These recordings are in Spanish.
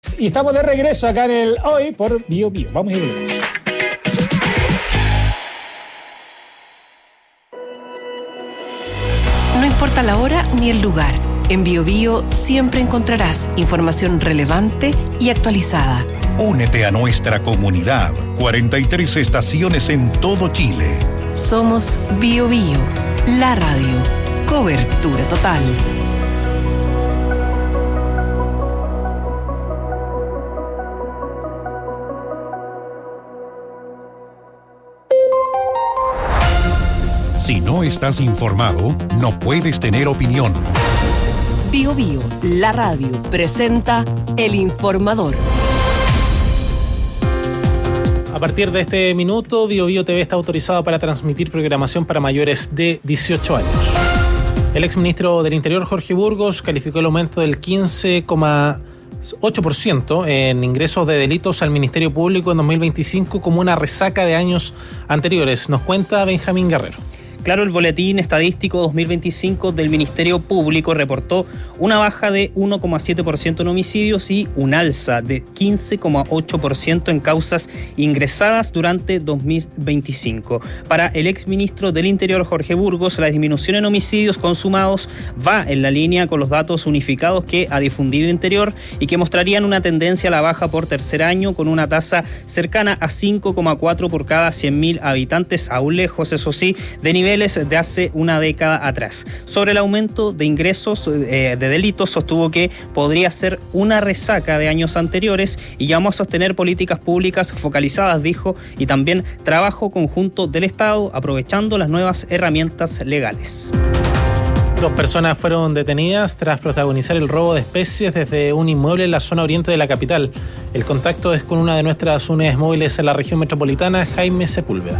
Y estamos de regreso acá en el Hoy por Bio Bio. Vamos y volvemos. No importa la hora ni el lugar, en Bio Bio siempre encontrarás información relevante y actualizada. Únete a nuestra comunidad. 43 estaciones en todo Chile. Somos Bio Bio, la radio. Cobertura total. Si no estás informado, no puedes tener opinión. Bio Bio, la radio, presenta El Informador. A partir de este minuto, Bio Bio TV está autorizado para transmitir programación para mayores de 18 años. El exministro del Interior, Jorge Burgos, calificó el aumento del 15,8% en ingresos de delitos al Ministerio Público en 2025 como una resaca de años anteriores. Nos cuenta Benjamín Guerrero. Claro, el Boletín Estadístico 2025 del Ministerio Público reportó una baja de 1,7% en homicidios y un alza de 15,8% en causas ingresadas durante 2025. Para el exministro del Interior, Jorge Burgos, la disminución en homicidios consumados va en la línea con los datos unificados que ha difundido Interior y que mostrarían una tendencia a la baja por tercer año con una tasa cercana a 5,4 por cada 100.000 habitantes, aún lejos, eso sí, de niveles de hace una década atrás. Sobre el aumento de ingresos de delitos, sostuvo que podría ser una resaca de años anteriores y llamó a sostener políticas públicas focalizadas, dijo, y también trabajo conjunto del Estado, aprovechando las nuevas herramientas legales. 2 personas fueron detenidas tras protagonizar el robo de especies desde un inmueble en la zona oriente de la capital. El contacto es con una de nuestras unidades móviles en la región metropolitana, Jaime Sepúlveda.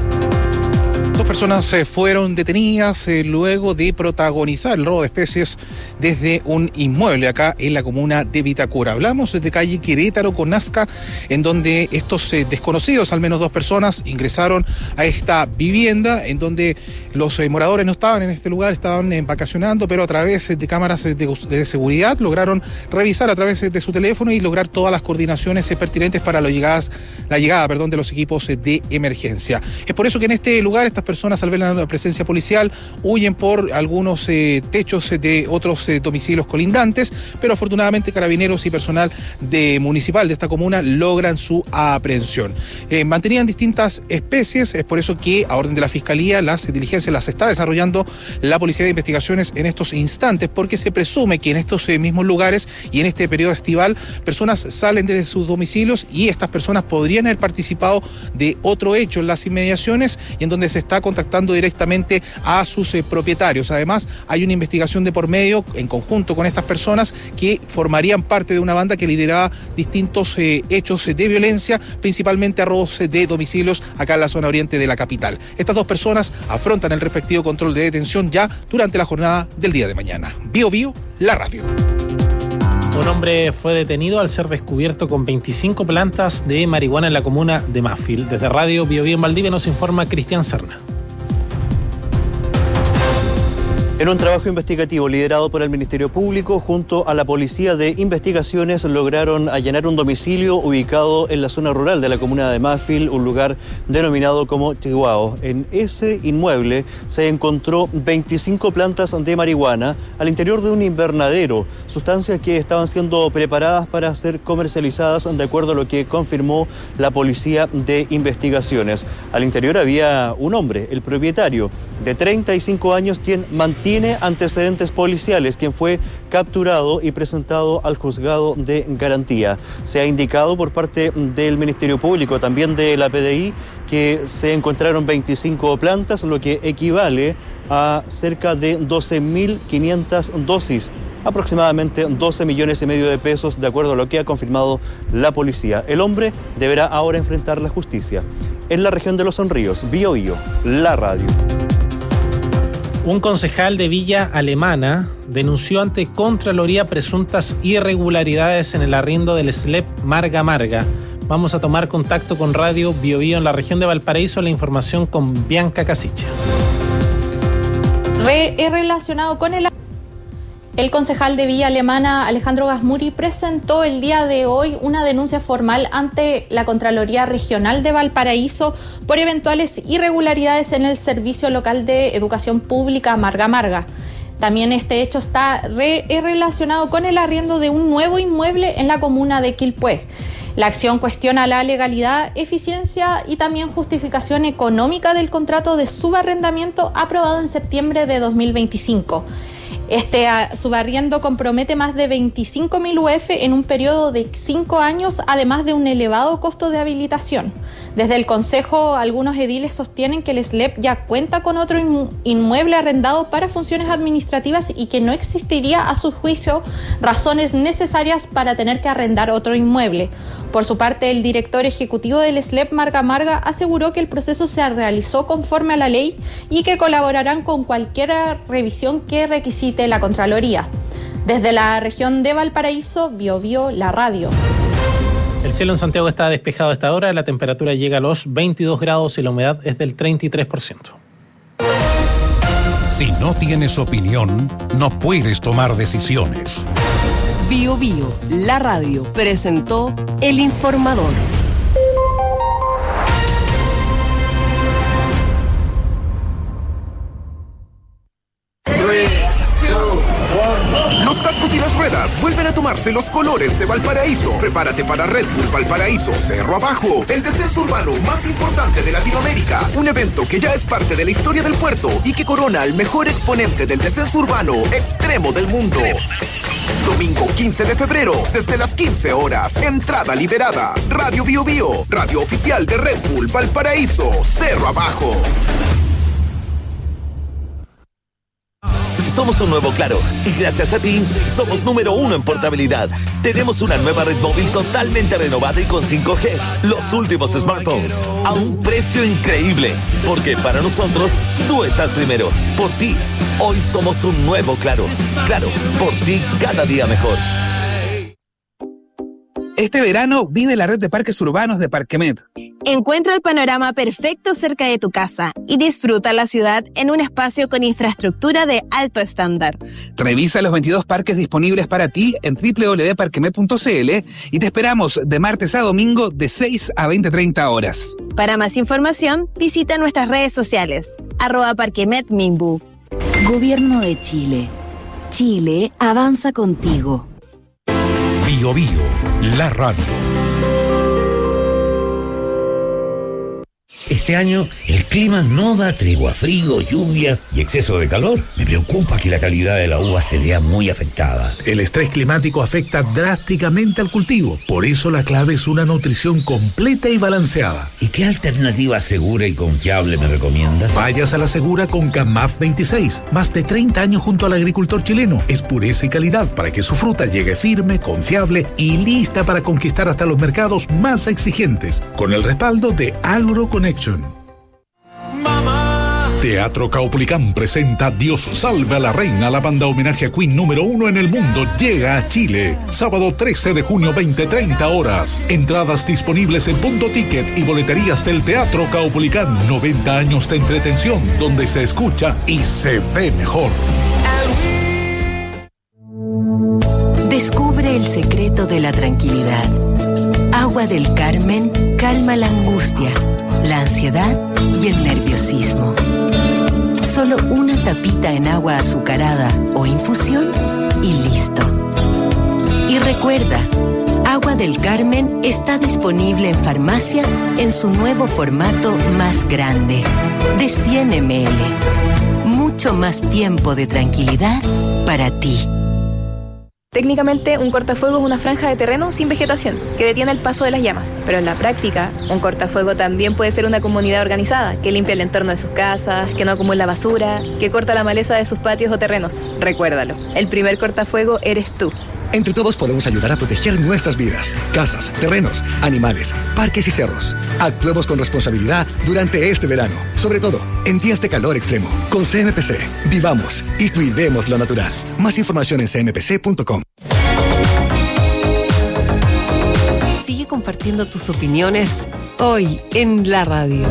2 personas fueron detenidas luego de protagonizar el robo de especies desde un inmueble acá en la comuna de Vitacura. Hablamos de calle Querétaro con Nazca, en donde estos desconocidos, al menos 2 personas, ingresaron a esta vivienda, en donde los moradores no estaban en este lugar, estaban vacacionando, pero a través de cámaras de seguridad lograron revisar a través de su teléfono y lograr todas las coordinaciones pertinentes para la llegada de los equipos de emergencia. Es por eso que en este lugar estas personas, al ver la presencia policial, huyen por algunos techos de otros domicilios colindantes, pero afortunadamente carabineros y personal municipal de esta comuna logran su aprehensión. Mantenían distintas especies, es por eso que a orden de la Fiscalía las diligencias las está desarrollando la Policía de Investigaciones en estos instantes, porque se presume que en estos mismos lugares y en este periodo estival personas salen desde sus domicilios y estas personas podrían haber participado de otro hecho en las inmediaciones y en donde se está contactando directamente a sus propietarios. Además, hay una investigación de por medio en conjunto con estas personas que formarían parte de una banda que lideraba distintos hechos de violencia, principalmente a robos de domicilios acá en la zona oriente de la capital. Estas 2 personas afrontan el respectivo control de detención ya durante la jornada del día de mañana. Bio Bio, la radio. Un hombre fue detenido al ser descubierto con 25 plantas de marihuana en la comuna de Mafil. Desde Radio Bio Bio en Valdivia nos informa Cristian Serna. En un trabajo investigativo liderado por el Ministerio Público junto a la Policía de Investigaciones lograron allanar un domicilio ubicado en la zona rural de la comuna de Mafil, un lugar denominado como Chihuahua. En ese inmueble se encontró 25 plantas de marihuana al interior de un invernadero, sustancias que estaban siendo preparadas para ser comercializadas de acuerdo a lo que confirmó la Policía de Investigaciones. Al interior había un hombre, el propietario, de 35 años, quien mantiene antecedentes policiales, quien fue capturado y presentado al juzgado de garantía. Se ha indicado por parte del Ministerio Público, también de la PDI, que se encontraron 25 plantas, lo que equivale a cerca de 12.500 dosis, aproximadamente 12 millones y medio de pesos, de acuerdo a lo que ha confirmado la policía. El hombre deberá ahora enfrentar la justicia. En la región de Los Sonríos, Bio Bio, la radio. Un concejal de Villa Alemana denunció ante Contraloría presuntas irregularidades en el arriendo del SLEP Marga Marga. Vamos a tomar contacto con Radio Bio Bio en la región de Valparaíso. La información con Bianca Casicha. Relacionado con el El concejal de Villa Alemana, Alejandro Gasmuri, presentó el día de hoy una denuncia formal ante la Contraloría Regional de Valparaíso por eventuales irregularidades en el Servicio Local de Educación Pública Marga Marga. También este hecho está relacionado con el arriendo de un nuevo inmueble en la comuna de Quilpué. La acción cuestiona la legalidad, eficiencia y también justificación económica del contrato de subarrendamiento aprobado en septiembre de 2025. Este subarriendo compromete más de 25.000 UF en un periodo de 5 años, además de un elevado costo de habilitación. Desde el Consejo, algunos ediles sostienen que el SLEP ya cuenta con otro inmueble arrendado para funciones administrativas y que no existiría, a su juicio, razones necesarias para tener que arrendar otro inmueble. Por su parte, el director ejecutivo del SLEP Marga Marga aseguró que el proceso se realizó conforme a la ley y que colaborarán con cualquier revisión que requisite la Contraloría. Desde la región de Valparaíso, BioBio, la radio. El cielo en Santiago está despejado a esta hora, la temperatura llega a los 22 grados y la humedad es del 33%. Si no tienes opinión, no puedes tomar decisiones. BioBio, la radio, presentó El Informador. Los cascos y las ruedas vuelven a tomarse los colores de Valparaíso. Prepárate para Red Bull Valparaíso Cerro Abajo, el descenso urbano más importante de Latinoamérica. Un evento que ya es parte de la historia del puerto y que corona al mejor exponente del descenso urbano extremo del mundo. Domingo 15 de febrero, desde las 15 horas. Entrada liberada. Radio BioBio, radio oficial de Red Bull Valparaíso Cerro Abajo. Somos un nuevo Claro y gracias a ti somos número 1 en portabilidad. Tenemos una nueva red móvil totalmente renovada y con 5G. Los últimos smartphones a un precio increíble. Porque para nosotros tú estás primero. Por ti, hoy somos un nuevo Claro. Claro, por ti cada día mejor. Este verano vive la red de parques urbanos de Parquemet. Encuentra el panorama perfecto cerca de tu casa y disfruta la ciudad en un espacio con infraestructura de alto estándar. Revisa los 22 parques disponibles para ti en www.parquemet.cl y te esperamos de martes a domingo de 6 a 20:30 horas. Para más información, visita nuestras redes sociales, @parquemetminbu. Gobierno de Chile. Chile avanza contigo. BioBio, la radio. Este año el clima no da tregua, frío, lluvias y exceso de calor. Me preocupa que la calidad de la uva se vea muy afectada. El estrés climático afecta drásticamente al cultivo. Por eso la clave es una nutrición completa y balanceada. ¿Y qué alternativa segura y confiable me recomiendas? Vayas a la segura con CAMAF 26. Más de 30 años junto al agricultor chileno. Es pureza y calidad para que su fruta llegue firme, confiable y lista para conquistar hasta los mercados más exigentes. Con el respaldo de AgroConnection. Teatro Caupolicán presenta Dios salve a la reina. La banda homenaje a Queen número 1 en el mundo llega a Chile. Sábado 13 de junio, 20:30 horas. Entradas disponibles en Punto Ticket y boleterías del Teatro Caupolicán. 90 años de entretención donde se escucha y se ve mejor. Descubre el secreto de la tranquilidad. Agua del Carmen calma la angustia, la ansiedad y el nerviosismo. Solo una tapita en agua azucarada o infusión y listo. Y recuerda, Agua del Carmen está disponible en farmacias en su nuevo formato más grande, de 100 ml. Mucho más tiempo de tranquilidad para ti. Técnicamente, un cortafuego es una franja de terreno sin vegetación, que detiene el paso de las llamas. Pero en la práctica, un cortafuego también puede ser una comunidad organizada, que limpia el entorno de sus casas, que no acumula basura, que corta la maleza de sus patios o terrenos. Recuérdalo, el primer cortafuego eres tú. Entre todos podemos ayudar a proteger nuestras vidas, casas, terrenos, animales, parques y cerros. Actuemos con responsabilidad durante este verano, sobre todo en días de calor extremo. Con CMPC, vivamos y cuidemos lo natural. Más información en cmpc.com. Sigue compartiendo tus opiniones hoy en la radio.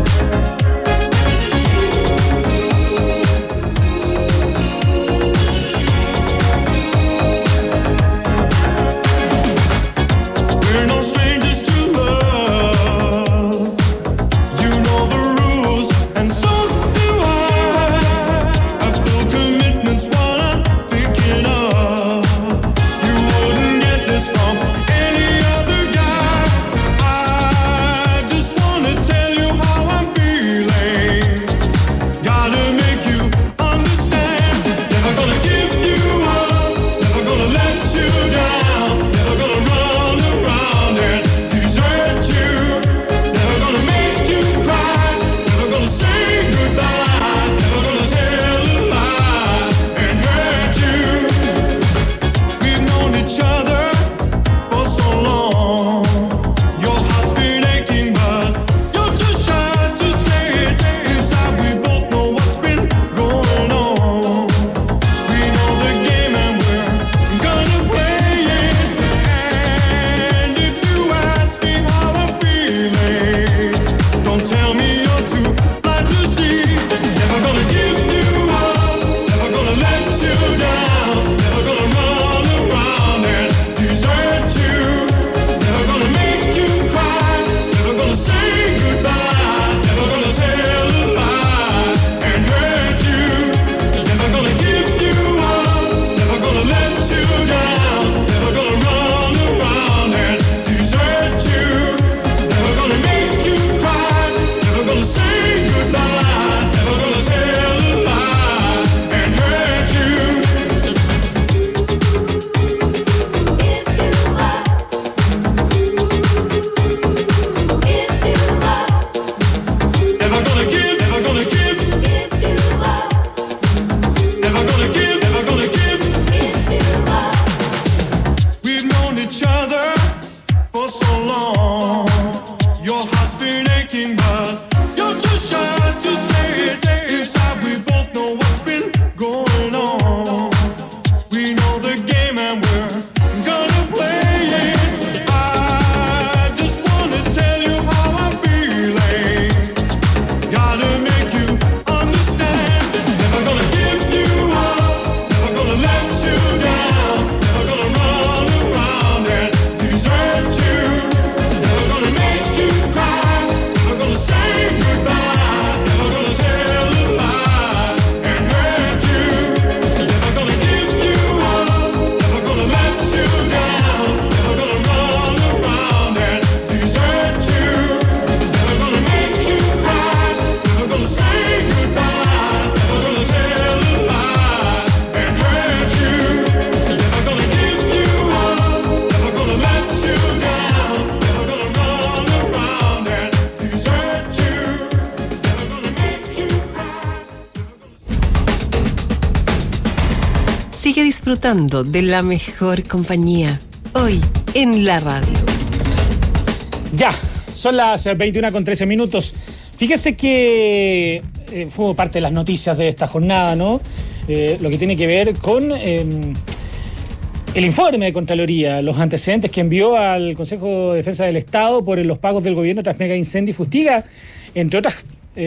along. Your heart's been aching, but you're too shy to say it. Inside we both know what's been going on. We know the game and we're gonna play it. I just wanna tell you how I'm feeling. Gotta make you understand. Never gonna give you up. Never gonna let you down. Never gonna run around and desert you. Never gonna make you cry. Never gonna say goodbye. Never gonna tell a lie and hurt you. Never gonna give you up. Never gonna let you down. Never gonna run around and desert you. Never gonna make you cry. Never gonna say goodbye. Never gonna tell a lie and hurt you. Never gonna give you up. Never gonna let you down. Never gonna run around and desert you. Never gonna make you cry. Sigue disfrutando de la mejor compañía. Hoy en la radio. Ya, son las 21:13. Fíjese que fue parte de las noticias de esta jornada, ¿no? Lo que tiene que ver con el informe de Contraloría, los antecedentes que envió al Consejo de Defensa del Estado por los pagos del gobierno tras mega incendio y fustiga, entre otras,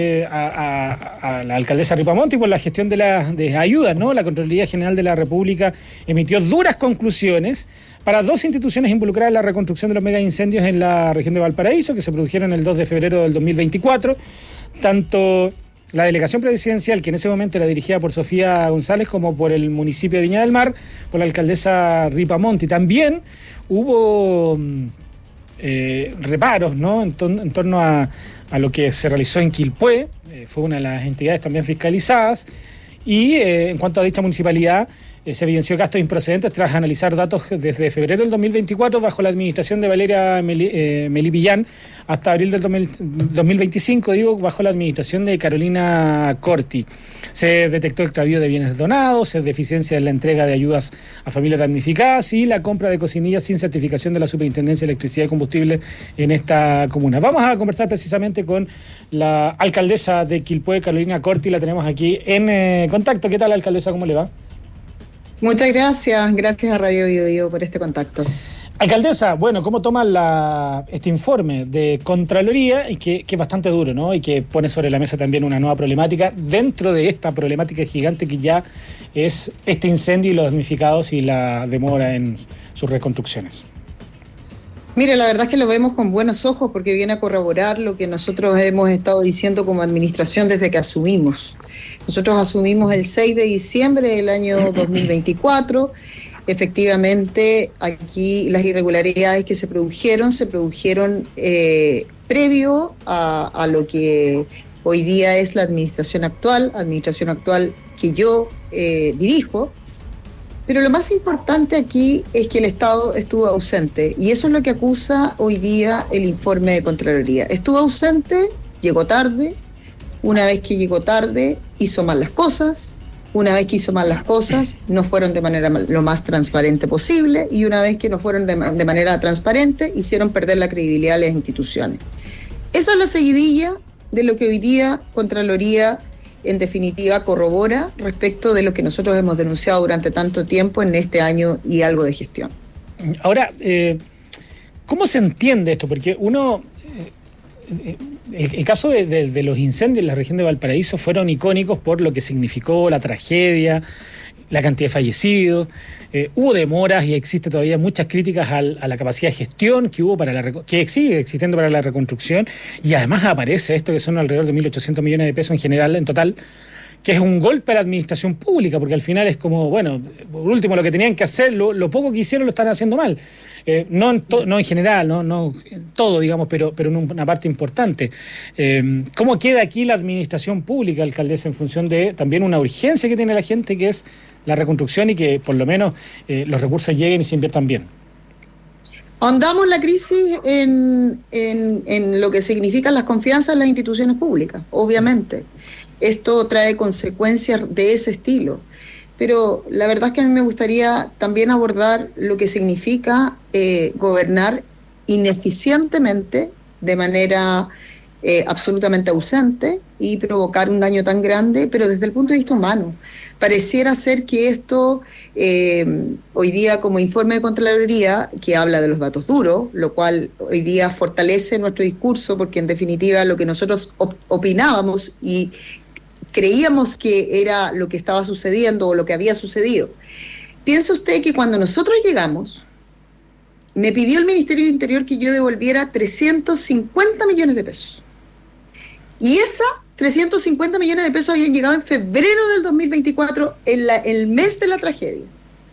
a la alcaldesa Ripamonti por la gestión de ayudas, ¿no? La Contraloría General de la República emitió duras conclusiones para dos instituciones involucradas en la reconstrucción de los mega incendios en la región de Valparaíso, que se produjeron el 2 de febrero del 2024. Tanto la delegación presidencial, que en ese momento era dirigida por Sofía González, como por el municipio de Viña del Mar, por la alcaldesa Ripamonti. También hubo reparos, ¿no? En torno a lo que se realizó en Quilpué, fue una de las entidades también fiscalizadas, y en cuanto a dicha municipalidad, se evidenció gastos improcedentes tras analizar datos desde febrero del 2024 bajo la administración de Valeria Melipillán hasta abril del 2025, bajo la administración de Carolina Corti. Se detectó extravío de bienes donados, deficiencia en la entrega de ayudas a familias damnificadas y la compra de cocinillas sin certificación de la Superintendencia de Electricidad y Combustible en esta comuna. Vamos a conversar precisamente con la alcaldesa de Quilpué, Carolina Corti, la tenemos aquí en contacto. ¿Qué tal, alcaldesa? ¿Cómo le va? Muchas gracias. Gracias a Radio Bio por este contacto. Alcaldesa, bueno, ¿cómo toma este informe de Contraloría y que es bastante duro, ¿no? Y que pone sobre la mesa también una nueva problemática dentro de esta problemática gigante que ya es este incendio y los damnificados y la demora en sus reconstrucciones? Mire, la verdad es que lo vemos con buenos ojos porque viene a corroborar lo que nosotros hemos estado diciendo como administración desde que asumimos. Nosotros asumimos el 6 de diciembre del año 2024. Efectivamente, aquí las irregularidades que se produjeron previo a lo que hoy día es la administración actual que yo dirijo. Pero lo más importante aquí es que el Estado estuvo ausente, y eso es lo que acusa hoy día el informe de Contraloría. Estuvo ausente, llegó tarde, una vez que llegó tarde hizo mal las cosas, una vez que hizo mal las cosas no fueron de manera lo más transparente posible, y una vez que no fueron de manera transparente hicieron perder la credibilidad de las instituciones. Esa es la seguidilla de lo que hoy día Contraloría en definitiva corrobora respecto de lo que nosotros hemos denunciado durante tanto tiempo en este año y algo de gestión. Ahora, ¿cómo se entiende esto? Porque el caso de los incendios en la región de Valparaíso fueron icónicos por lo que significó la tragedia, la cantidad de fallecidos. Hubo demoras y existe todavía muchas críticas a la capacidad de gestión que hubo que sigue existiendo para la reconstrucción, y además aparece esto que son alrededor de 1.800 millones de pesos en general, en total, que es un golpe a la administración pública, porque al final es como, bueno, por último lo que tenían que hacer, lo poco que hicieron lo están haciendo mal. No en general, no todo, digamos, pero en una parte importante. ¿Cómo queda aquí la administración pública, alcaldesa, en función de también una urgencia que tiene la gente, que es la reconstrucción, y que por lo menos los recursos lleguen y se inviertan bien? Ahondamos la crisis en lo que significan las confianzas en las instituciones públicas, obviamente. Esto trae consecuencias de ese estilo. Pero la verdad es que a mí me gustaría también abordar lo que significa gobernar ineficientemente, de manera absolutamente ausente, y provocar un daño tan grande, pero desde el punto de vista humano. Pareciera ser que esto, hoy día como informe de Contraloría, que habla de los datos duros, lo cual hoy día fortalece nuestro discurso, porque en definitiva lo que nosotros opinábamos y creíamos que era lo que estaba sucediendo o lo que había sucedido. Piensa usted que cuando nosotros llegamos, me pidió el Ministerio de Interior que yo devolviera 350 millones de pesos. Y esa 350 millones de pesos habían llegado en febrero del 2024, el mes de la tragedia.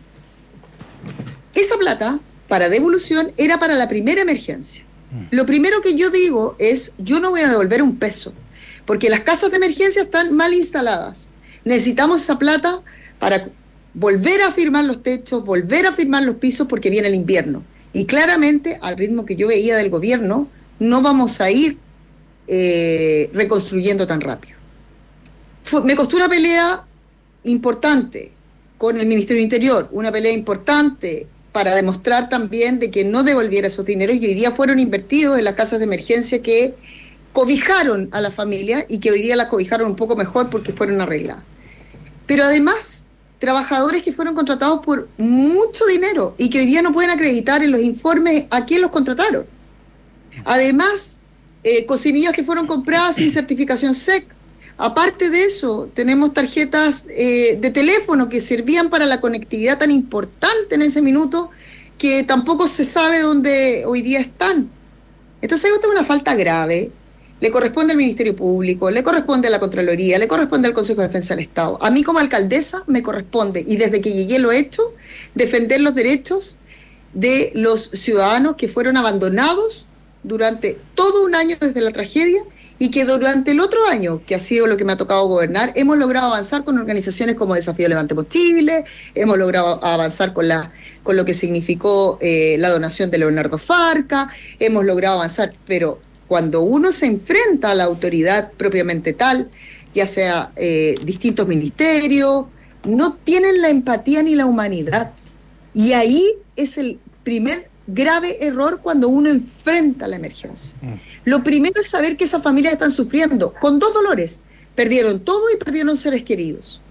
Esa plata, para devolución, era para la primera emergencia. Lo primero que yo digo es, yo no voy a devolver un peso, porque las casas de emergencia están mal instaladas. Necesitamos esa plata para volver a firmar los techos, volver a firmar los pisos, porque viene el invierno. Y claramente, al ritmo que yo veía del gobierno, no vamos a ir reconstruyendo tan rápido. Me costó una pelea importante con el Ministerio de Interior, una pelea importante para demostrar también de que no devolviera esos dineros, y hoy día fueron invertidos en las casas de emergencia que cobijaron a la familia y que hoy día las cobijaron un poco mejor porque fueron arregladas. Pero además, trabajadores que fueron contratados por mucho dinero y que hoy día no pueden acreditar en los informes a quién los contrataron. Además, cocinillas que fueron compradas sin certificación SEC. Aparte de eso, tenemos tarjetas de teléfono que servían para la conectividad tan importante en ese minuto, que tampoco se sabe dónde hoy día están. Entonces, esto es una falta grave. Le corresponde al Ministerio Público, le corresponde a la Contraloría, le corresponde al Consejo de Defensa del Estado. A mí como alcaldesa me corresponde, y desde que llegué lo he hecho, defender los derechos de los ciudadanos que fueron abandonados durante todo un año desde la tragedia, y que durante el otro año, que ha sido lo que me ha tocado gobernar, hemos logrado avanzar con organizaciones como Desafío Levantemos Chile, hemos logrado avanzar con lo que significó la donación de Leonardo Farca, hemos logrado avanzar, pero cuando uno se enfrenta a la autoridad propiamente tal, ya sea distintos ministerios, no tienen la empatía ni la humanidad. Y ahí es el primer grave error cuando uno enfrenta la emergencia. Lo primero es saber que esas familias están sufriendo con dos dolores: perdieron todo y perdieron seres queridos.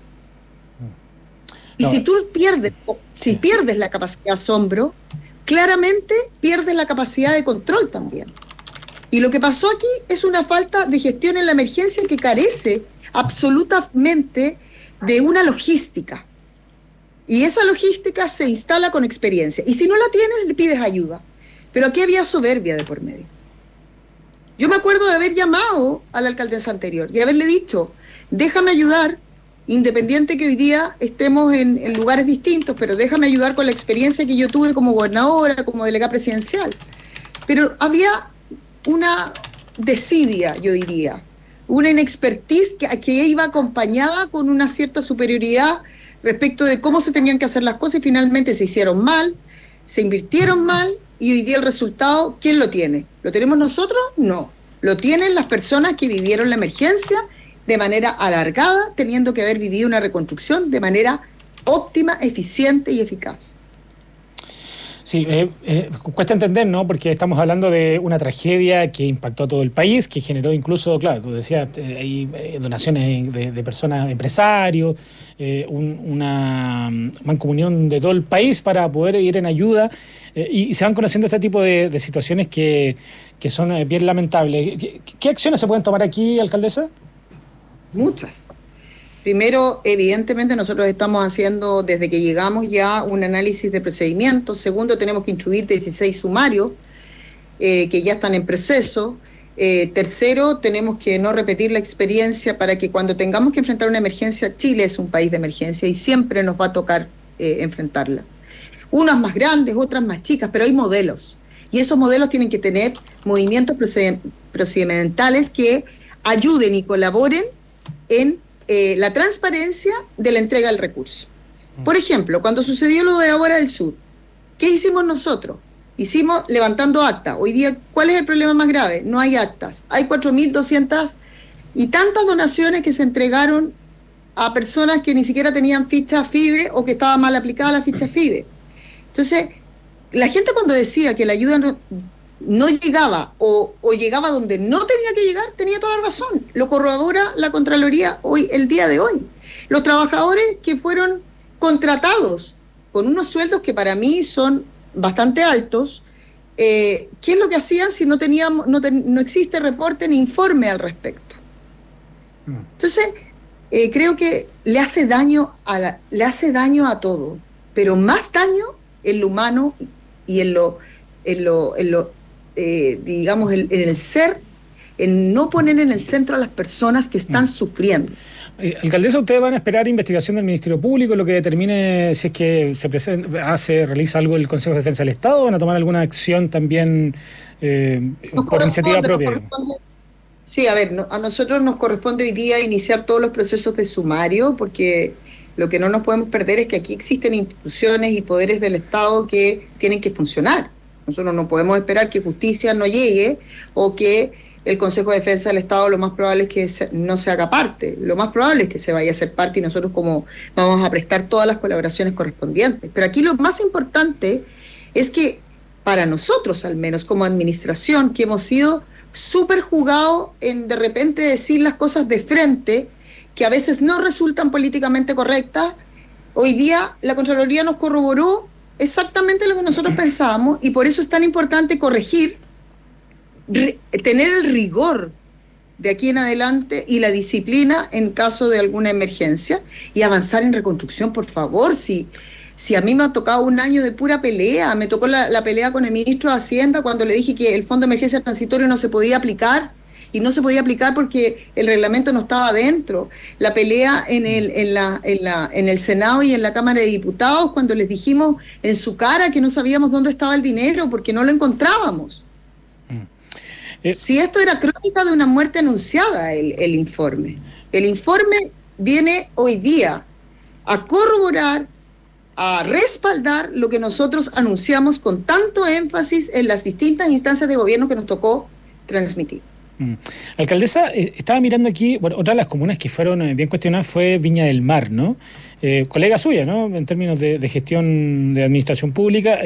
Y si tú pierdes la capacidad de asombro, claramente pierdes la capacidad de control también. Y lo que pasó aquí es una falta de gestión en la emergencia que carece absolutamente de una logística. Y esa logística se instala con experiencia. Y si no la tienes, le pides ayuda. Pero aquí había soberbia de por medio. Yo me acuerdo de haber llamado a la alcaldesa anterior y haberle dicho, déjame ayudar, independiente que hoy día estemos en lugares distintos, pero déjame ayudar con la experiencia que yo tuve como gobernadora, como delegada presidencial. Pero había una desidia, yo diría, una inexpertise que iba acompañada con una cierta superioridad respecto de cómo se tenían que hacer las cosas, y finalmente se hicieron mal, se invirtieron mal, y hoy día el resultado, ¿quién lo tiene? ¿Lo tenemos nosotros? No. Lo tienen las personas que vivieron la emergencia de manera alargada, teniendo que haber vivido una reconstrucción de manera óptima, eficiente y eficaz. Sí, cuesta entender, ¿no? Porque estamos hablando de una tragedia que impactó a todo el país, que generó incluso, claro, tú decías, hay donaciones de personas, empresarios, una mancomunión de todo el país para poder ir en ayuda, y se van conociendo este tipo de situaciones que son bien lamentables. ¿Qué acciones se pueden tomar aquí, alcaldesa? Muchas. Primero, evidentemente, nosotros estamos haciendo, desde que llegamos, ya un análisis de procedimientos. Segundo, tenemos que instruir 16 sumarios que ya están en proceso. Tercero, tenemos que no repetir la experiencia para que cuando tengamos que enfrentar una emergencia, Chile es un país de emergencia y siempre nos va a tocar enfrentarla. Unas más grandes, otras más chicas, pero hay modelos. Y esos modelos tienen que tener movimientos procedimentales que ayuden y colaboren en la transparencia de la entrega del recurso. Por ejemplo, cuando sucedió lo de Ahora del Sur, ¿qué hicimos nosotros? Hicimos levantando actas. Hoy día, ¿cuál es el problema más grave? No hay actas. Hay 4.200 y tantas donaciones que se entregaron a personas que ni siquiera tenían ficha FIBE o que estaba mal aplicada la ficha FIBE. Entonces, la gente cuando decía que la ayuda no llegaba o llegaba donde no tenía que llegar, tenía toda la razón. Lo corrobora la Contraloría el día de hoy. Los trabajadores que fueron contratados con unos sueldos que para mí son bastante altos, ¿qué es lo que hacían si no existe reporte ni informe al respecto? Entonces, creo que le hace daño a todo, pero más daño en lo humano y en el ser, en no poner en el centro a las personas que están sufriendo. Alcaldesa, ¿ustedes van a esperar investigación del Ministerio Público, lo que determine si es que se realiza algo el Consejo de Defensa del Estado, o van a tomar alguna acción también por iniciativa propia? Sí, a ver, a nosotros nos corresponde hoy día iniciar todos los procesos de sumario, porque lo que no nos podemos perder es que aquí existen instituciones y poderes del Estado que tienen que funcionar. Nosotros no podemos esperar que justicia no llegue o que el Consejo de Defensa del Estado lo más probable es que no se haga parte. Lo más probable es que se vaya a hacer parte y nosotros como vamos a prestar todas las colaboraciones correspondientes. Pero aquí lo más importante es que para nosotros, al menos como administración, que hemos sido súper jugados en de repente decir las cosas de frente, que a veces no resultan políticamente correctas, hoy día la Contraloría nos corroboró exactamente lo que nosotros pensábamos y por eso es tan importante corregir, tener el rigor de aquí en adelante y la disciplina en caso de alguna emergencia y avanzar en reconstrucción, por favor. Si a mí me ha tocado un año de pura pelea, me tocó la pelea con el ministro de Hacienda cuando le dije que el Fondo de Emergencia Transitorio no se podía aplicar, y no se podía aplicar porque el reglamento no estaba adentro. La pelea en el Senado y en la Cámara de Diputados cuando les dijimos en su cara que no sabíamos dónde estaba el dinero porque no lo encontrábamos. Si esto era crónica de una muerte anunciada, el informe. El informe viene hoy día a corroborar, a respaldar lo que nosotros anunciamos con tanto énfasis en las distintas instancias de gobierno que nos tocó transmitir. Alcaldesa, estaba mirando aquí, bueno, otra de las comunas que fueron bien cuestionadas fue Viña del Mar, ¿no? Colega suya, ¿no? En términos de gestión de administración pública,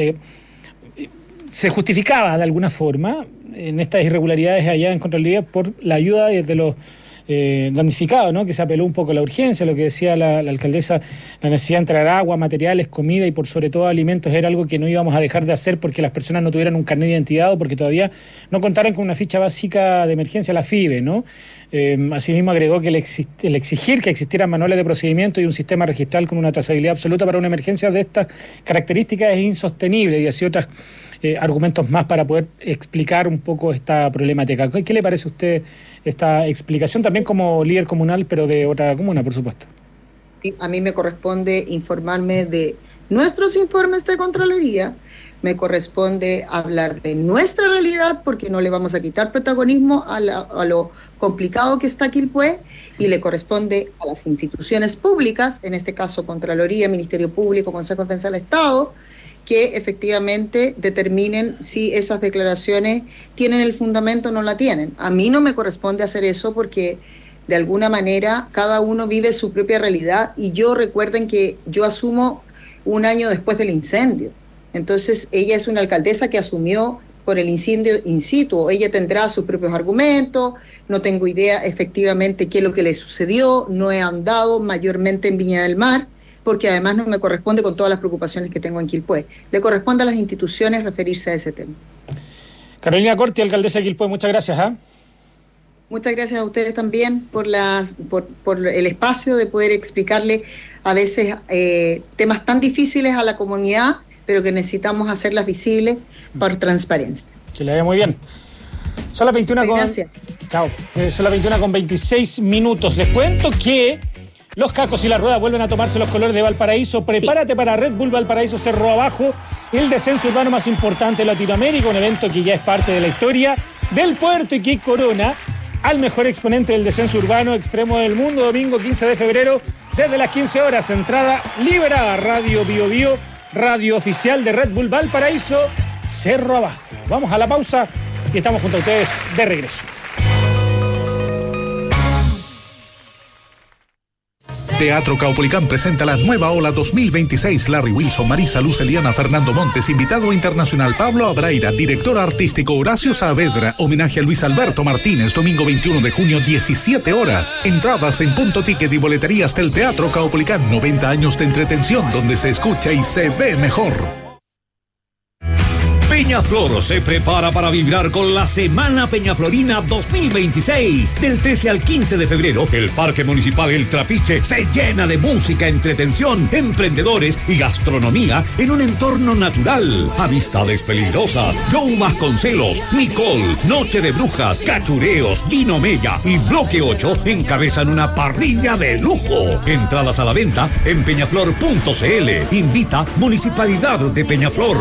se justificaba de alguna forma en estas irregularidades allá en Contraloría por la ayuda de los damnificados, ¿no? Que se apeló un poco a la urgencia, lo que decía la alcaldesa, la necesidad de entrar agua, materiales, comida y por sobre todo alimentos era algo que no íbamos a dejar de hacer porque las personas no tuvieran un carnet de identidad o porque todavía no contaran con una ficha básica de emergencia, la FIBE, ¿no? Asimismo agregó que el exigir que existieran manuales de procedimiento y un sistema registral con una trazabilidad absoluta para una emergencia de estas características es insostenible, y así otros argumentos más para poder explicar un poco esta problemática. ¿Qué le parece a usted esta explicación, también como líder comunal, pero de otra comuna, por supuesto? A mí me corresponde informarme de nuestros informes de Contraloría, me corresponde hablar de nuestra realidad porque no le vamos a quitar protagonismo a lo complicado que está Quilpué, y le corresponde a las instituciones públicas, en este caso Contraloría, Ministerio Público, Consejo de Defensa del Estado, que efectivamente determinen si esas declaraciones tienen el fundamento o no la tienen. A mí no me corresponde hacer eso porque de alguna manera cada uno vive su propia realidad, y recuerden que yo asumo un año después del incendio. Entonces ella es una alcaldesa que asumió por el incendio in situ. Ella tendrá sus propios argumentos, no tengo idea efectivamente qué es lo que le sucedió, no he andado mayormente en Viña del Mar, porque además no me corresponde con todas las preocupaciones que tengo en Quilpué. Le corresponde a las instituciones referirse a ese tema. Carolina Corti, alcaldesa de Quilpué, muchas gracias. Muchas gracias a ustedes también por el espacio de poder explicarle a veces temas tan difíciles a la comunidad, pero que necesitamos hacerlas visibles por transparencia. Que le vaya muy bien. Son las 21 Gracias. Chao. Son las 21 con 26 minutos. Les cuento que los cacos y la rueda vuelven a tomarse los colores de Valparaíso. Prepárate para Red Bull Valparaíso Cerro Abajo, el descenso urbano más importante de Latinoamérica, un evento que ya es parte de la historia del puerto y que corona al mejor exponente del descenso urbano extremo del mundo. Domingo 15 de febrero, desde las 15 horas, entrada liberada. Radio Bio Bio, radio oficial de Red Bull Valparaíso Cerro Abajo. Vamos a la pausa y estamos junto a ustedes de regreso. Teatro Caupolicán presenta la nueva ola 2026. Larry Wilson, Marisa Luz, Eliana, Fernando Montes, invitado internacional Pablo Abraira, director artístico Horacio Saavedra, homenaje a Luis Alberto Martínez, domingo 21 de junio, 17 horas. Entradas en Punto Ticket y boleterías del Teatro Caupolicán. 90 años de entretención donde se escucha y se ve mejor. Peñaflor se prepara para vibrar con la Semana Peñaflorina 2026. Del 13 al 15 de febrero, el Parque Municipal El Trapiche se llena de música, entretención, emprendedores y gastronomía en un entorno natural. Amistades peligrosas, Joe Vasconcelos, Nicole, Noche de Brujas, Cachureos, Gino Mella y Bloque 8 encabezan una parrilla de lujo. Entradas a la venta en peñaflor.cl. Invita Municipalidad de Peñaflor.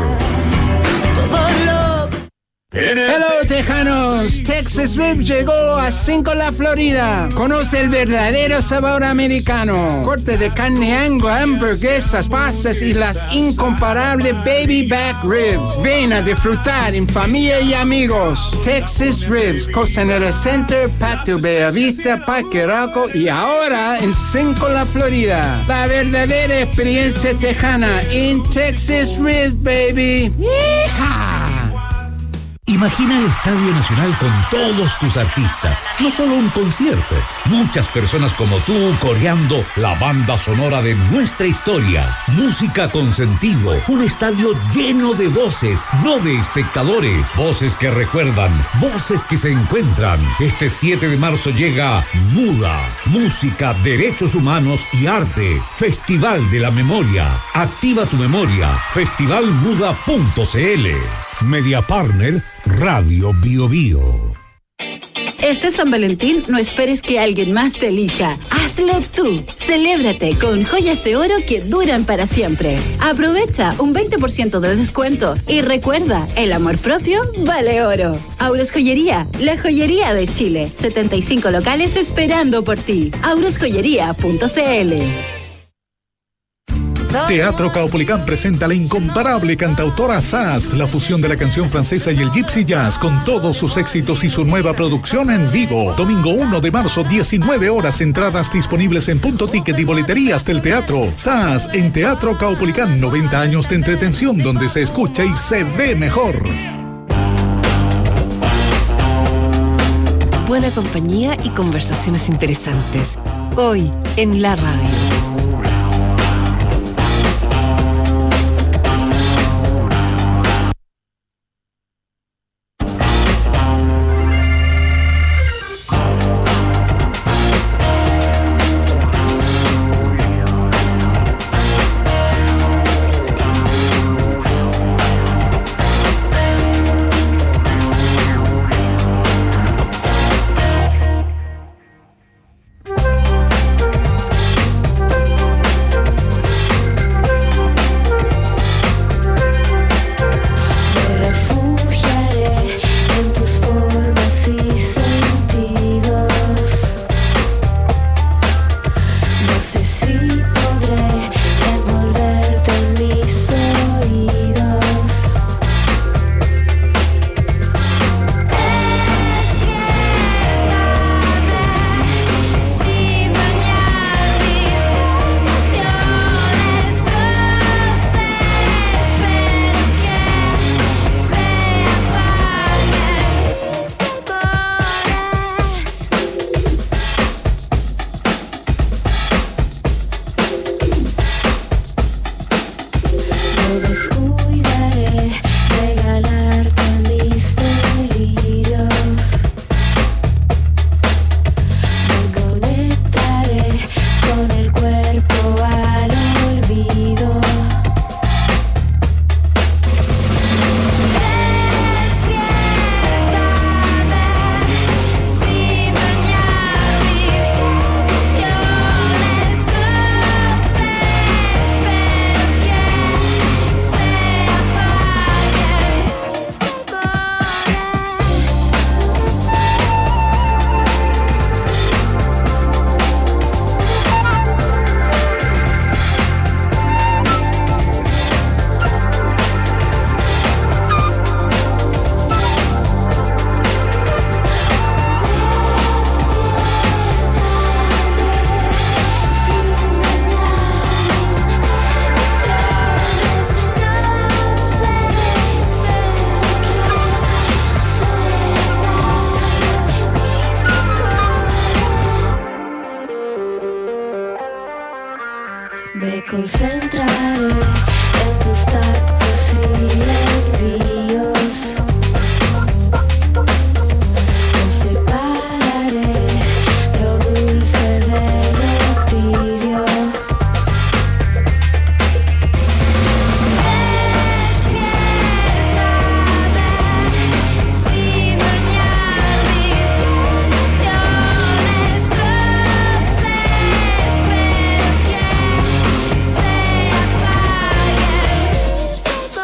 Hello, tejanos. Texas Ribs llegó a Cinco, Florida. Conoce el verdadero sabor americano. Corte de carne Angus, hamburguesas, pastas y las incomparables baby back ribs. Ven a disfrutar en familia y amigos. Texas Ribs, Costanera Center, Patio Bellavista, Parque Rocco y ahora en Cinco, Florida. La verdadera experiencia tejana en Texas Ribs, baby. ¡Yeehaw! Imagina el Estadio Nacional con todos tus artistas, no solo un concierto, muchas personas como tú coreando la banda sonora de nuestra historia, música con sentido, un estadio lleno de voces, no de espectadores, voces que recuerdan, voces que se encuentran. Este 7 de marzo llega MUDA, Música, Derechos Humanos y Arte, Festival de la Memoria. Activa tu memoria, festivalmuda.cl. Media Partner, Radio Bio Bio. Este San Valentín no esperes que alguien más te elija. Hazlo tú. Celébrate con joyas de oro que duran para siempre. Aprovecha un 20% de descuento y recuerda, el amor propio vale oro. Auros Joyería, la joyería de Chile. 75 locales esperando por ti. aurosjoyería.cl. Teatro Caupolicán presenta la incomparable cantautora Sass, la fusión de la canción francesa y el gypsy jazz con todos sus éxitos y su nueva producción en vivo. Domingo 1 de marzo, 19 horas, entradas disponibles en Punto Ticket y boleterías del teatro. Sass en Teatro Caupolicán, 90 años de entretención donde se escucha y se ve mejor. Buena compañía y conversaciones interesantes. Hoy en la radio. concentraré en tus tactos y envíos. No separaré lo dulce de lo tibio. Sin dañar mis emociones, roces, pero que se apaguen tus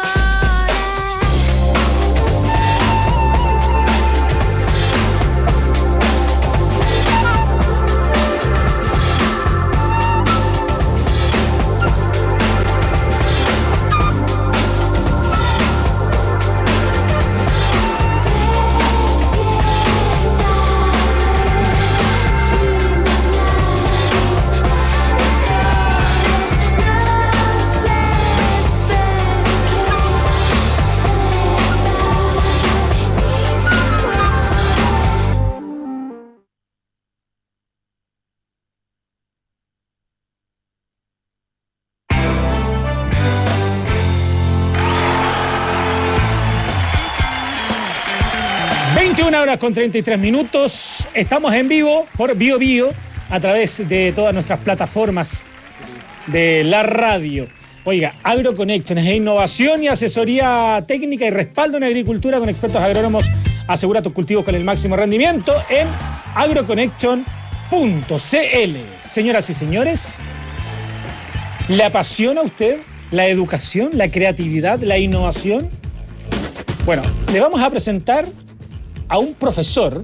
Horas con 33 minutos. Estamos en vivo por BioBio a través de todas nuestras plataformas de la radio. Oiga, AgroConnection es innovación y asesoría técnica y respaldo en agricultura con expertos agrónomos. Asegura tus cultivos con el máximo rendimiento en agroconnection.cl. Señoras y señores, ¿le apasiona a usted la educación, la creatividad, la innovación? Bueno, le vamos a presentar a un profesor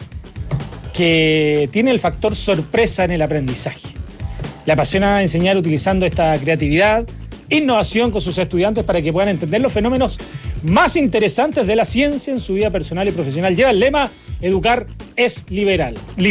que tiene el factor sorpresa en el aprendizaje. Le apasiona enseñar utilizando esta creatividad, innovación con sus estudiantes para que puedan entender los fenómenos más interesantes de la ciencia en su vida personal y profesional. Lleva el lema: educar es liberar.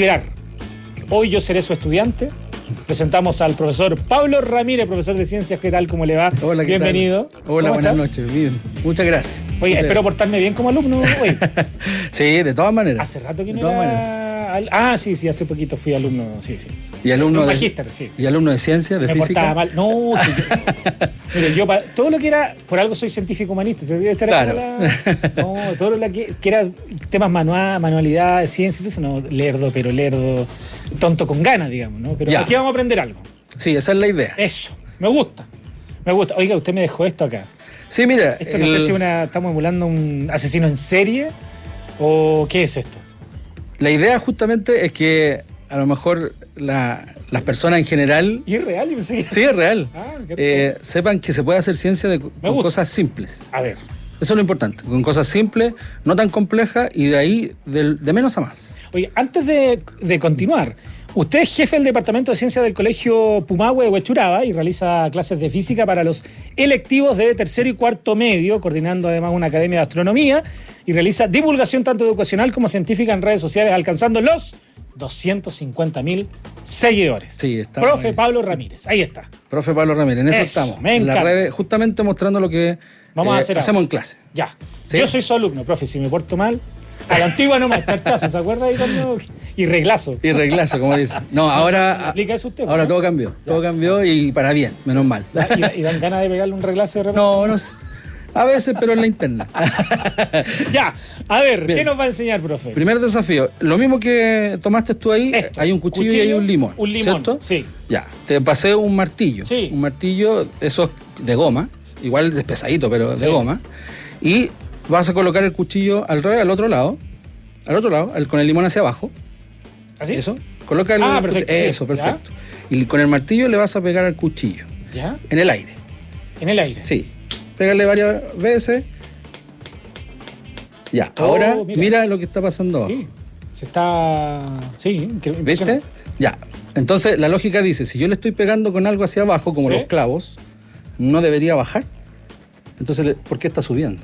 Hoy yo seré su estudiante. Presentamos al profesor Pablo Ramírez, profesor de ciencias. ¿Qué tal? ¿Cómo le va? Hola, ¿qué bienvenido. tal? Hola, buenas noches. Bien. Muchas gracias. Oye, espero portarme bien como alumno hoy. Sí, de todas maneras. Hace rato que no era... Ah, sí, hace poquito fui alumno, sí. ¿Y alumno de magíster? Sí. ¿Y alumno de ciencia, de me física? Me portaba mal. No, mire, yo todo lo que era, por algo soy científico humanista. Claro. No, todo lo que era temas manualidades, ciencia, todo eso, no, lerdo, tonto con ganas, digamos, ¿no? Pero aquí vamos a aprender algo. Sí, esa es la idea. Eso, me gusta. Oiga, usted me dejó esto acá. Sí, mira. Esto no sé si estamos emulando un asesino en serie o qué es esto. La idea justamente es que a lo mejor las personas en general... ¿Y es real? Sí, es real. Sepan que se puede hacer ciencia con cosas simples. A ver. Eso es lo importante, con cosas simples, no tan complejas y de ahí de menos a más. Oye, antes de continuar, usted es jefe del Departamento de Ciencias del Colegio Pumahue de Huechuraba y realiza clases de física para los electivos de tercero y cuarto medio, coordinando además una academia de astronomía y realiza divulgación tanto educacional como científica en redes sociales, alcanzando los 250.000 seguidores. Sí, está. Profe Pablo Ramírez, ahí está. Profe Pablo Ramírez, en eso estamos. Me encanta. En las redes, justamente mostrando lo que vamos a hacer hacemos en clase. Ya. ¿Sí? Yo soy su alumno, profe, si me porto mal... A la antigua nomás, charchazo, ¿se acuerda? Y reglazo. Y reglazo, como dice. No, ahora... ¿Aplica eso usted? Ahora todo cambió. Ya. Todo cambió y para bien, menos mal. ¿Y dan ganas de pegarle un reglazo de repente? No, a veces, pero en la interna. Ya, a ver, bien. ¿Qué nos va a enseñar, profe? Primer desafío. Lo mismo que tomaste tú ahí, hay un cuchillo y hay un limón. Un limón, ¿cierto? Sí. Ya, te pasé un martillo. Sí. Un martillo, eso es de goma, igual es pesadito, pero de goma. Y... vas a colocar el cuchillo al revés, al otro lado, con el limón hacia abajo. ¿Así? Eso. Coloca el perfecto. Eso, perfecto. ¿Ya? Y con el martillo le vas a pegar al cuchillo. ¿Ya? En el aire. ¿En el aire? Sí. Pégale varias veces. Ya. Ahora, mira lo que está pasando abajo. Sí. Se está... Sí, ¿viste? Ya. Entonces, la lógica dice, si yo le estoy pegando con algo hacia abajo, como los clavos, no debería bajar. Entonces, ¿por qué está subiendo?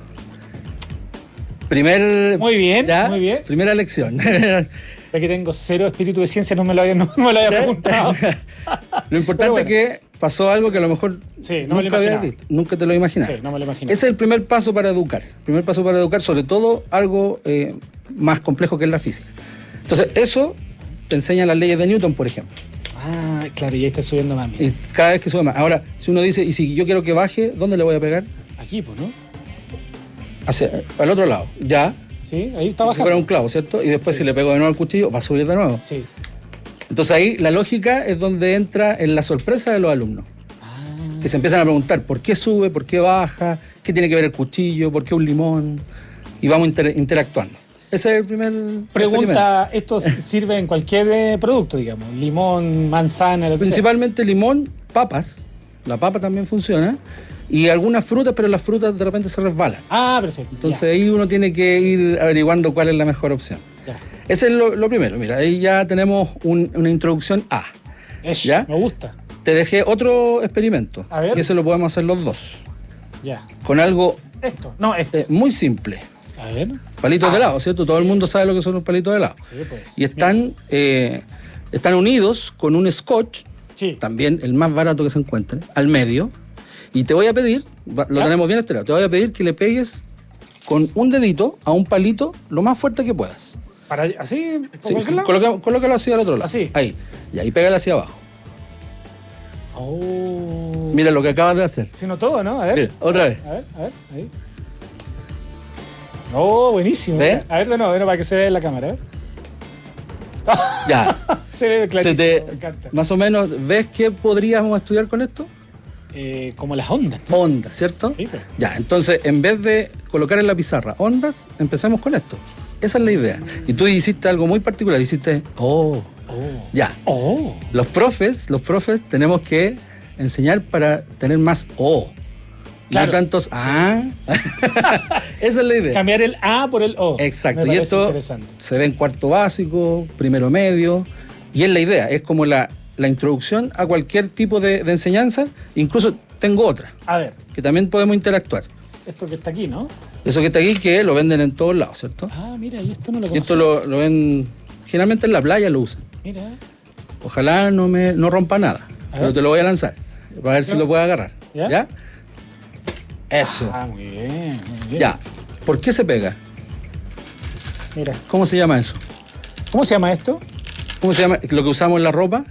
Muy bien. Primera lección. Es que tengo cero espíritu de ciencia, no me lo había preguntado. Lo importante es que pasó algo que a lo mejor nunca habías visto. Nunca te lo imaginabas. Sí, no me lo imaginaba. Ese es el primer paso para educar. Sobre todo algo más complejo que es la física. Entonces, eso te enseña las leyes de Newton, por ejemplo. Claro, y ahí está subiendo más. Y cada vez que sube más. Ahora, si uno dice, y si yo quiero que baje, ¿dónde le voy a pegar? Aquí, pues, ¿no? Al otro lado. Ya. Sí, ahí está Si bajando. fuera un clavo, ¿cierto? Y después si le pego de nuevo al cuchillo, va a subir de nuevo. Sí. Entonces ahí la lógica es donde entra en la sorpresa de los alumnos. Que se empiezan a preguntar por qué sube, por qué baja, qué tiene que ver el cuchillo, por qué un limón. Y vamos interactuando. Ese es el primer Pregunta, ¿esto sirve en cualquier producto, digamos? Limón, manzana, lo que Principalmente limón, papas. La papa también funciona. Y algunas frutas, pero las frutas de repente se resbalan. Ah, perfecto. Entonces ahí uno tiene que ir averiguando cuál es la mejor opción. Ya. Ese es lo primero. Mira, ahí ya tenemos una introducción A. Eso, ¿Ya? me gusta. Te dejé otro experimento. A ver. Que ese lo podemos hacer los dos. Ya. Con algo Esto, no, esto. muy simple. A ver. Palitos de helado, ¿cierto? Todo el mundo sabe lo que son los palitos de helado. Sí, pues. Y están unidos con un scotch, también el más barato que se encuentre, al medio. Y te voy a pedir, lo tenemos bien estirado, te voy a pedir que le pegues con un dedito a un palito lo más fuerte que puedas. Para, ¿así? Sí, ¿Por cualquier lado? colócalo así al otro lado. Así. Ahí. Y ahí pégale hacia abajo. Oh. Mira lo que acabas de hacer. Sino todo, ¿no? A ver. Mira, otra vez. A ver, ahí. Oh, buenísimo. ¿Ves? A ver, de nuevo, para que se vea en la cámara, a ver. Ya. Se ve clarísimo, me encanta. Más o menos, ¿ves qué podríamos estudiar con esto? Como las ondas. Ondas, ¿cierto? Sí, pues. Ya, entonces, en vez de colocar en la pizarra ondas, empecemos con esto. Esa es la idea. Y tú hiciste algo muy particular, hiciste, ya. Los profes tenemos que enseñar para tener más Claro. no tantos Esa es la idea. Cambiar el A por el O. Exacto. Me Y parece esto interesante. se ve en cuarto básico, primero medio, y es la idea, es como la introducción a cualquier tipo de enseñanza. Incluso tengo otra, A ver, que también podemos interactuar. esto que está aquí, ¿no? Eso que está aquí, que lo venden en todos lados, ¿cierto? Ah, mira, y esto no lo Y esto conocía. lo ven, generalmente en la playa lo usan. Mira. Ojalá no rompa nada, pero te lo voy a lanzar, para ver si lo puedo agarrar. ¿Ya? Eso. Ah, muy bien, muy bien. Ya. ¿Por qué se pega? Mira. ¿Cómo se llama eso? ¿Cómo se llama esto? ¿Cómo se llama lo que usamos en la ropa?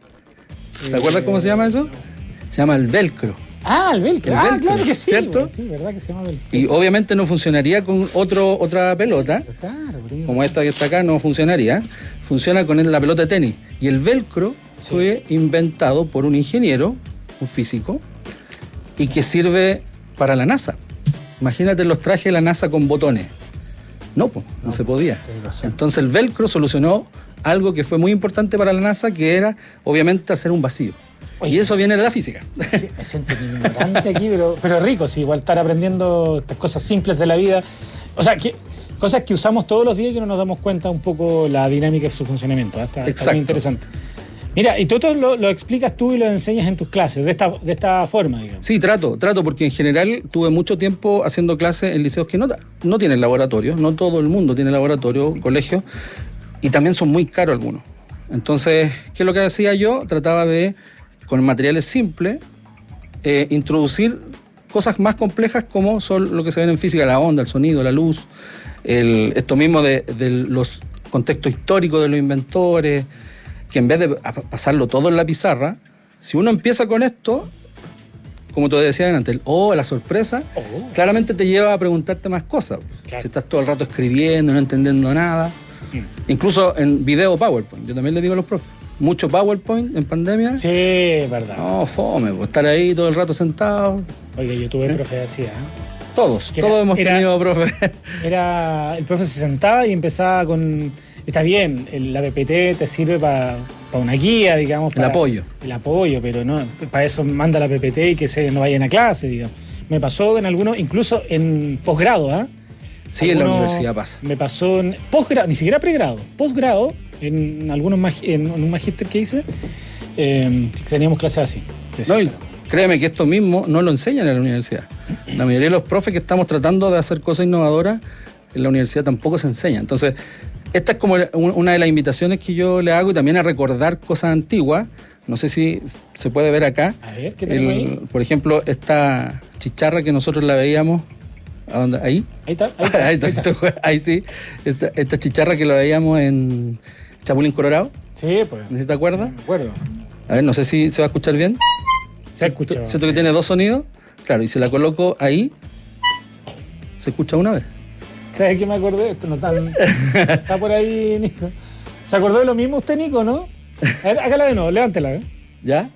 ¿Te acuerdas cómo se llama eso? Se llama el velcro. Ah, el velcro. El velcro, Claro que sí. ¿cierto? Sí, verdad que se llama velcro. Y obviamente no funcionaría con otra pelota, como esta que está acá, no funcionaría. Funciona con la pelota de tenis. Y el velcro fue inventado por un ingeniero, un físico, y que sirve para la NASA. Imagínate los trajes de la NASA con botones. No se podía. Entonces el velcro solucionó algo que fue muy importante para la NASA, que era obviamente hacer un vacío. Y eso viene de la física. Sí, me siento ignorante aquí, pero rico, sí, igual estar aprendiendo estas cosas simples de la vida. O sea, cosas que usamos todos los días y que no nos damos cuenta un poco la dinámica de su funcionamiento. Está muy interesante. Mira, y tú lo explicas tú y lo enseñas en tus clases, de esta forma, digamos. Sí, trato, porque en general tuve mucho tiempo haciendo clases en liceos que no tienen laboratorio, no todo el mundo tiene laboratorio, colegio, y también son muy caros algunos. Entonces, ¿qué es lo que hacía yo? Trataba de, con materiales simples, introducir cosas más complejas como son lo que se ven en física, la onda, el sonido, la luz, esto mismo de los contextos históricos de los inventores, que en vez de pasarlo todo en la pizarra, si uno empieza con esto, como te decía antes, la sorpresa, claramente te lleva a preguntarte más cosas. Claro. Si estás todo el rato escribiendo, no entendiendo nada. Incluso en video PowerPoint, yo también le digo a los profes, mucho PowerPoint en pandemia. Sí, es verdad. No, fome, estar ahí todo el rato sentado. Oye, yo tuve profe así, ¿eh? Todos hemos tenido profe. El profe se sentaba y empezaba con... Está bien, la PPT te sirve para una guía, digamos. El apoyo. El apoyo, pero no, para eso manda la PPT y que no vayan a clase, digamos. Me pasó en algunos, incluso en posgrado, ¿ah? Sí, en la universidad pasa. Me pasó en posgrado, ni siquiera pregrado, posgrado, en un magíster que hice, teníamos clases así. No, y créeme que esto mismo no lo enseñan en la universidad. La mayoría de los profes que estamos tratando de hacer cosas innovadoras, en la universidad tampoco se enseña. Entonces, esta es como una de las invitaciones que yo le hago, y también a recordar cosas antiguas. No sé si se puede ver acá. A ver, ¿qué tenemos ahí? Por ejemplo, esta chicharra que nosotros la veíamos. ¿A dónde? ¿Ahí? Ahí está. Ahí sí. Esta chicharra que la veíamos en Chapulín Colorado. Sí, pues. ¿No sé si te acuerdas? Me acuerdo. A ver, no sé si se va a escuchar bien. Se ha escuchado. ¿Cierto que tiene dos sonidos? Claro, y si la coloco ahí, se escucha una vez. ¿Sabes qué me acordé? Esto no está por ahí, Nico. ¿Se acordó de lo mismo usted, Nico, no? A ver, hágala de nuevo, levántela, ¿eh? ¿Ya?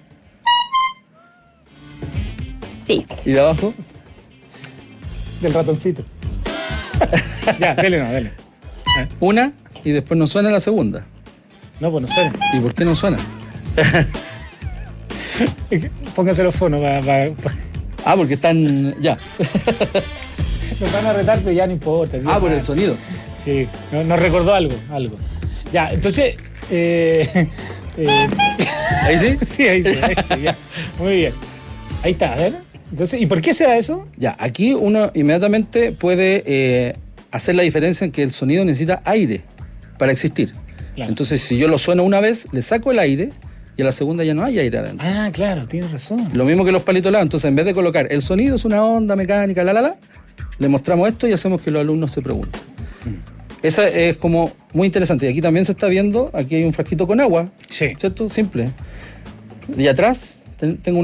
Sí. ¿Y de abajo? Del ratoncito. Ya, dele no, dele. Una y después no suena la segunda. No, pues no suena. ¿Y por qué no suena? Póngase los fonos para... Ah, porque están... Ya. Nos van a retar, pero ya no importa. Ah, por el sonido. Sí, nos recordó algo. Ya, entonces... ¿Ahí sí? Sí, ahí sí, ya. Muy bien. Ahí está, a ver. Entonces, ¿y por qué se da eso? Ya, aquí uno inmediatamente puede hacer la diferencia en que el sonido necesita aire para existir. Claro. Entonces, si yo lo sueno una vez, le saco el aire y a la segunda ya no hay aire adentro. Ah, claro, tienes razón. Lo mismo que los palitos lados. Entonces, en vez de colocar el sonido es una onda mecánica, le mostramos esto y hacemos que los alumnos se pregunten. Esa es como muy interesante. Y aquí también se está viendo, aquí hay un frasquito con agua. Sí. ¿Cierto? Simple. Y atrás tengo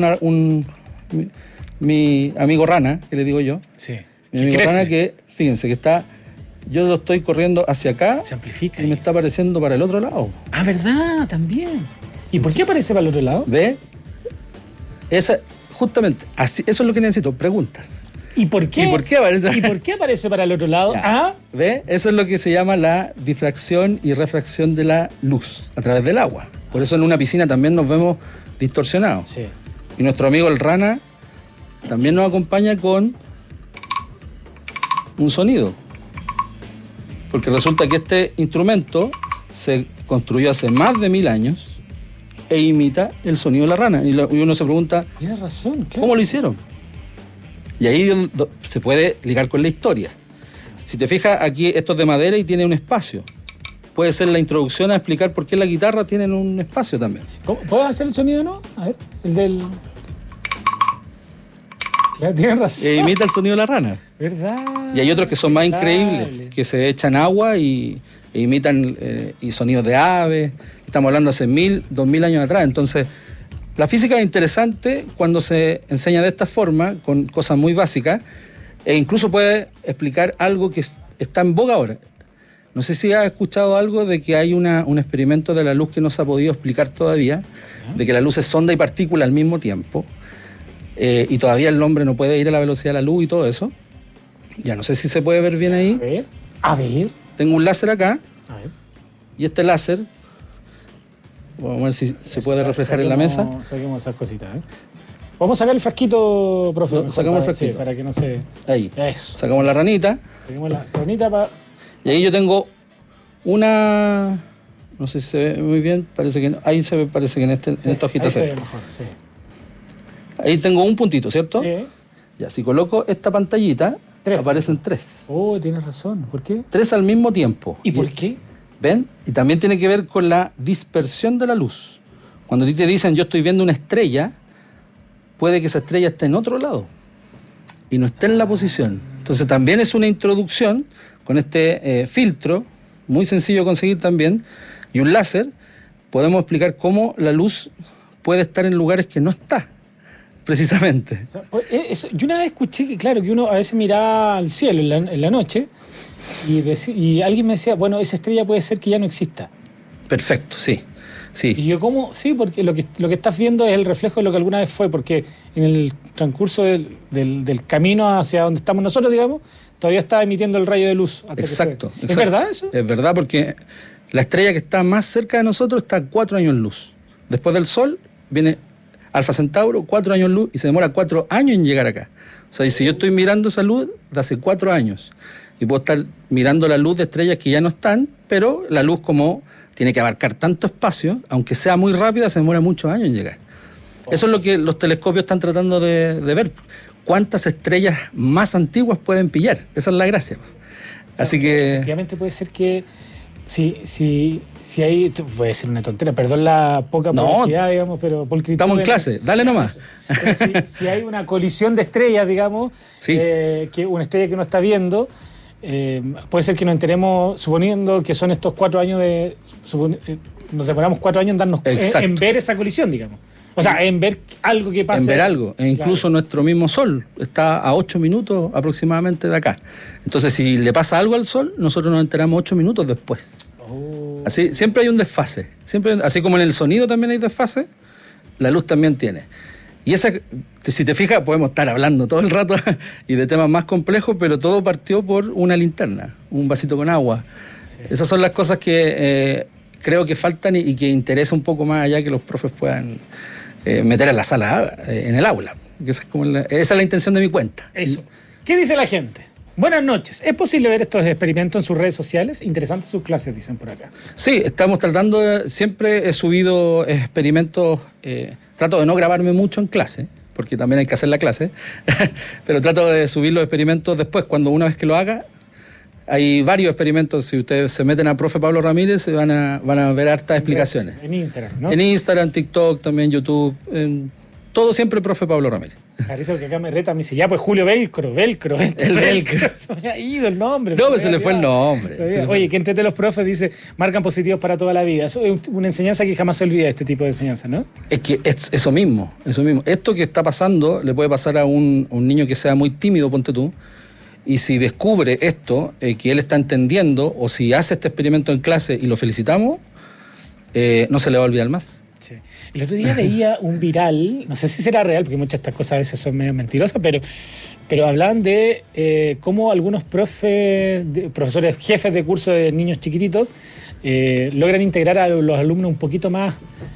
mi amigo rana, que le digo yo. Sí. Mi amigo rana que, fíjense, que está... Yo lo estoy corriendo hacia acá. Se amplifica. Y me está apareciendo para el otro lado. Ah, ¿verdad? También. ¿Y por qué aparece para el otro lado? ¿Ve? Justamente, así, eso es lo que necesito, preguntas. ¿Y por qué? ¿Y por qué aparece? ¿Y por qué aparece para el otro lado? Ya. ¿Ve? Eso es lo que se llama la difracción y refracción de la luz a través del agua. Por eso en una piscina también nos vemos distorsionados. Sí. Y nuestro amigo el rana también nos acompaña con un sonido. Porque resulta que este instrumento se construyó hace más de 1000 años e imita el sonido de la rana. Y uno se pregunta, tienes razón, claro. ¿Cómo lo hicieron? Y ahí se puede ligar con la historia. Si te fijas, aquí esto es de madera y tiene un espacio. Puede ser la introducción a explicar por qué la guitarra tiene un espacio también. ¿Puedes hacer el sonido, no? A ver, el del... Claro, tienes razón. Imita el sonido de la rana. ¿Verdad? Y hay otros que son más increíbles, que se echan agua e imitan y sonidos de aves. Estamos hablando hace 1000, 2000 años atrás. Entonces, la física es interesante cuando se enseña de esta forma, con cosas muy básicas, e incluso puede explicar algo que está en boga ahora. No sé si has escuchado algo de que hay un experimento de la luz que no se ha podido explicar todavía, de que la luz es onda y partícula al mismo tiempo, y todavía el hombre no puede ir a la velocidad de la luz y todo eso. Ya no sé si se puede ver bien ahí. A ver. Tengo un láser acá. A ver. Y este láser, vamos a ver si se puede reflejar en la mesa. Saquemos esas cositas, ¿eh? Vamos a sacar el frasquito, profe. Sacamos el frasquito. Sí, para que no se... Ahí. Eso. Sacamos la ranita. Sacamos la ranita para... Y ahí yo tengo una... No sé si se ve muy bien. Parece que no. Ahí se ve, parece que en esta hojita ahí se ve ve. mejor, sí. Ahí tengo un puntito, ¿cierto? Sí. Ya, si coloco esta pantallita, aparecen 3. Oh, tienes razón. ¿Por qué? 3 al mismo tiempo. ¿Y por qué? ¿Ven? Y también tiene que ver con la dispersión de la luz. Cuando a ti te dicen yo estoy viendo una estrella, puede que esa estrella esté en otro lado y no esté en la posición. Entonces también es una introducción con este filtro, muy sencillo de conseguir también, y un láser. Podemos explicar cómo la luz puede estar en lugares que no está, precisamente. O sea, yo una vez escuché que, claro, que uno a veces miraba al cielo en la noche y alguien me decía, bueno, esa estrella puede ser que ya no exista. Perfecto, sí. Sí. Y yo, ¿cómo? Sí, porque lo que estás viendo es el reflejo de lo que alguna vez fue, porque en el transcurso del camino hacia donde estamos nosotros, digamos, todavía está emitiendo el rayo de luz. Exacto. ¿Es verdad eso? Es verdad, porque la estrella que está más cerca de nosotros está a 4 años luz. Después del Sol viene Alfa Centauro, 4 años luz, y se demora 4 años en llegar acá. O sea, y si yo estoy mirando esa luz de hace 4 años, y puedo estar mirando la luz de estrellas que ya no están, pero la luz, como tiene que abarcar tanto espacio, aunque sea muy rápida, se demora muchos años en llegar. Eso es lo que los telescopios están tratando de ver. ¿Cuántas estrellas más antiguas pueden pillar? Esa es la gracia. Así que... Efectivamente puede ser que si hay... Puede ser una tontera, perdón la poca publicidad, digamos, pero por estamos en clase, dale nomás. Si hay una colisión de estrellas, digamos, sí. Que una estrella que uno está viendo... puede ser que nos enteremos, suponiendo que son estos 4 años nos demoramos 4 años en ver esa colisión, digamos. O sea, en ver algo que pasa. En ver algo. E incluso nuestro mismo Sol está a 8 minutos aproximadamente de acá. Entonces, si le pasa algo al Sol, nosotros nos enteramos 8 minutos después. Así, siempre hay un desfase. Así como en el sonido también hay desfase, la luz también tiene. Y esa, si te fijas, podemos estar hablando todo el rato y de temas más complejos, pero todo partió por una linterna, un vasito con agua. Sí. Esas son las cosas que creo que faltan y que interesa un poco más allá que los profes puedan meter en la sala, en el aula. Esa es la intención de mi cuenta. Eso. ¿Qué dice la gente? Buenas noches. ¿Es posible ver estos experimentos en sus redes sociales? Interesantes sus clases, dicen por acá. Sí, estamos tratando siempre he subido experimentos, trato de no grabarme mucho en clase, porque también hay que hacer la clase, pero trato de subir los experimentos después, una vez que lo haga. Hay varios experimentos, si ustedes se meten a Profe Pablo Ramírez, van a ver hartas explicaciones. En Instagram, ¿no? En Instagram, TikTok, también YouTube, todo siempre Profe Pablo Ramírez. Parece que acá me reta, me dice, ya pues Julio Velcro. El Velcro. Se me ha ido el nombre. No, pues se le fue el nombre. Oye, que entre los profes dice, marcan positivos para toda la vida. Eso es una enseñanza que jamás se olvida, este tipo de enseñanza, ¿no? Es que es eso mismo. Esto que está pasando le puede pasar a un niño que sea muy tímido, ponte tú, y si descubre esto, que él está entendiendo, o si hace este experimento en clase y lo felicitamos, no se le va a olvidar más. Sí. El otro día veía un viral, no sé si será real, porque muchas de estas cosas a veces son medio mentirosas, pero hablaban de cómo algunos profesores jefes de curso de niños chiquititos logran integrar a los alumnos un poquito más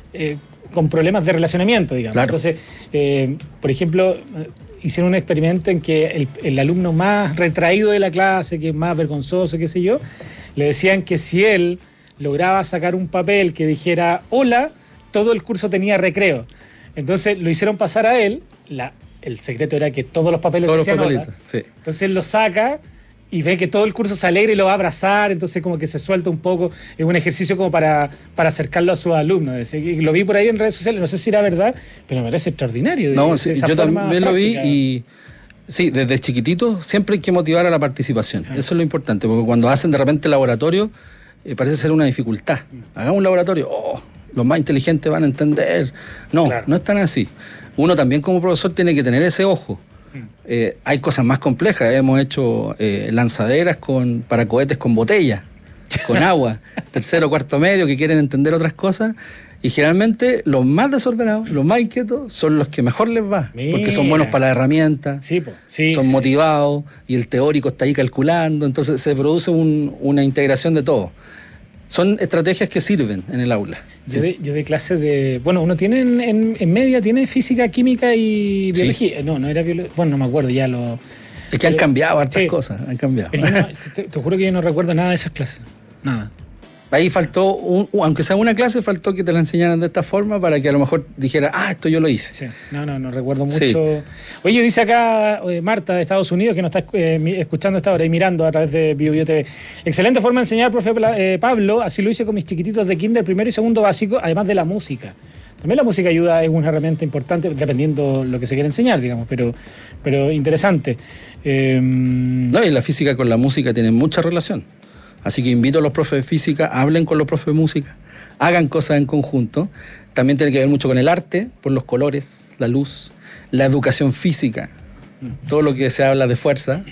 con problemas de relacionamiento, digamos. Claro. Entonces, por ejemplo, hicieron un experimento en que el alumno más retraído de la clase, que es más vergonzoso, qué sé yo, le decían que si él lograba sacar un papel que dijera hola, todo el curso tenía recreo. Entonces lo hicieron pasar a él. El secreto era que todos los papeles decían hola. Sí. Entonces él lo saca y ve que todo el curso se alegra y lo va a abrazar. Entonces como que se suelta un poco. Es un ejercicio como para acercarlo a sus alumnos. Lo vi por ahí en redes sociales. No sé si era verdad, pero me parece extraordinario. No, sí, yo también lo vi y... Sí, desde chiquitito siempre hay que motivar a la participación. Eso es lo importante, porque cuando hacen de repente laboratorio, parece ser una dificultad. Hagamos un laboratorio, los más inteligentes van a entender. No, no es tan así. Uno también como profesor tiene que tener ese ojo. Hay cosas más complejas. Hemos hecho lanzaderas para cohetes con botella, con agua, tercero, cuarto medio, que quieren entender otras cosas. Y generalmente los más desordenados, los más inquietos, son los que mejor les va. Porque son buenos para la herramienta, son motivados, y el teórico está ahí calculando. Entonces se produce una integración de todo. Son estrategias que sirven en el aula. Yo de clases de... Bueno, uno tiene en media, tiene física, química y biología. No era biología. Bueno, no me acuerdo ya lo... Es que han cambiado hartas cosas, han cambiado. Te juro que yo no recuerdo nada de esas clases. Nada. Ahí faltó, aunque sea una clase, faltó que te la enseñaran de esta forma para que a lo mejor dijera, esto yo lo hice. Sí. No recuerdo mucho. Sí. Oye, dice acá Marta de Estados Unidos, que nos está escuchando a esta hora y mirando a través de BioBio TV. Excelente forma de enseñar, profe Pablo. Así lo hice con mis chiquititos de kinder, primero y segundo básico, además de la música. También la música ayuda, es una herramienta importante, dependiendo lo que se quiera enseñar, digamos, pero interesante. No, y la física con la música tienen mucha relación. Así que invito a los profes de física, hablen con los profes de música, hagan cosas en conjunto. También tiene que ver mucho con el arte, por los colores, la luz, la educación física, todo lo que se habla de fuerza.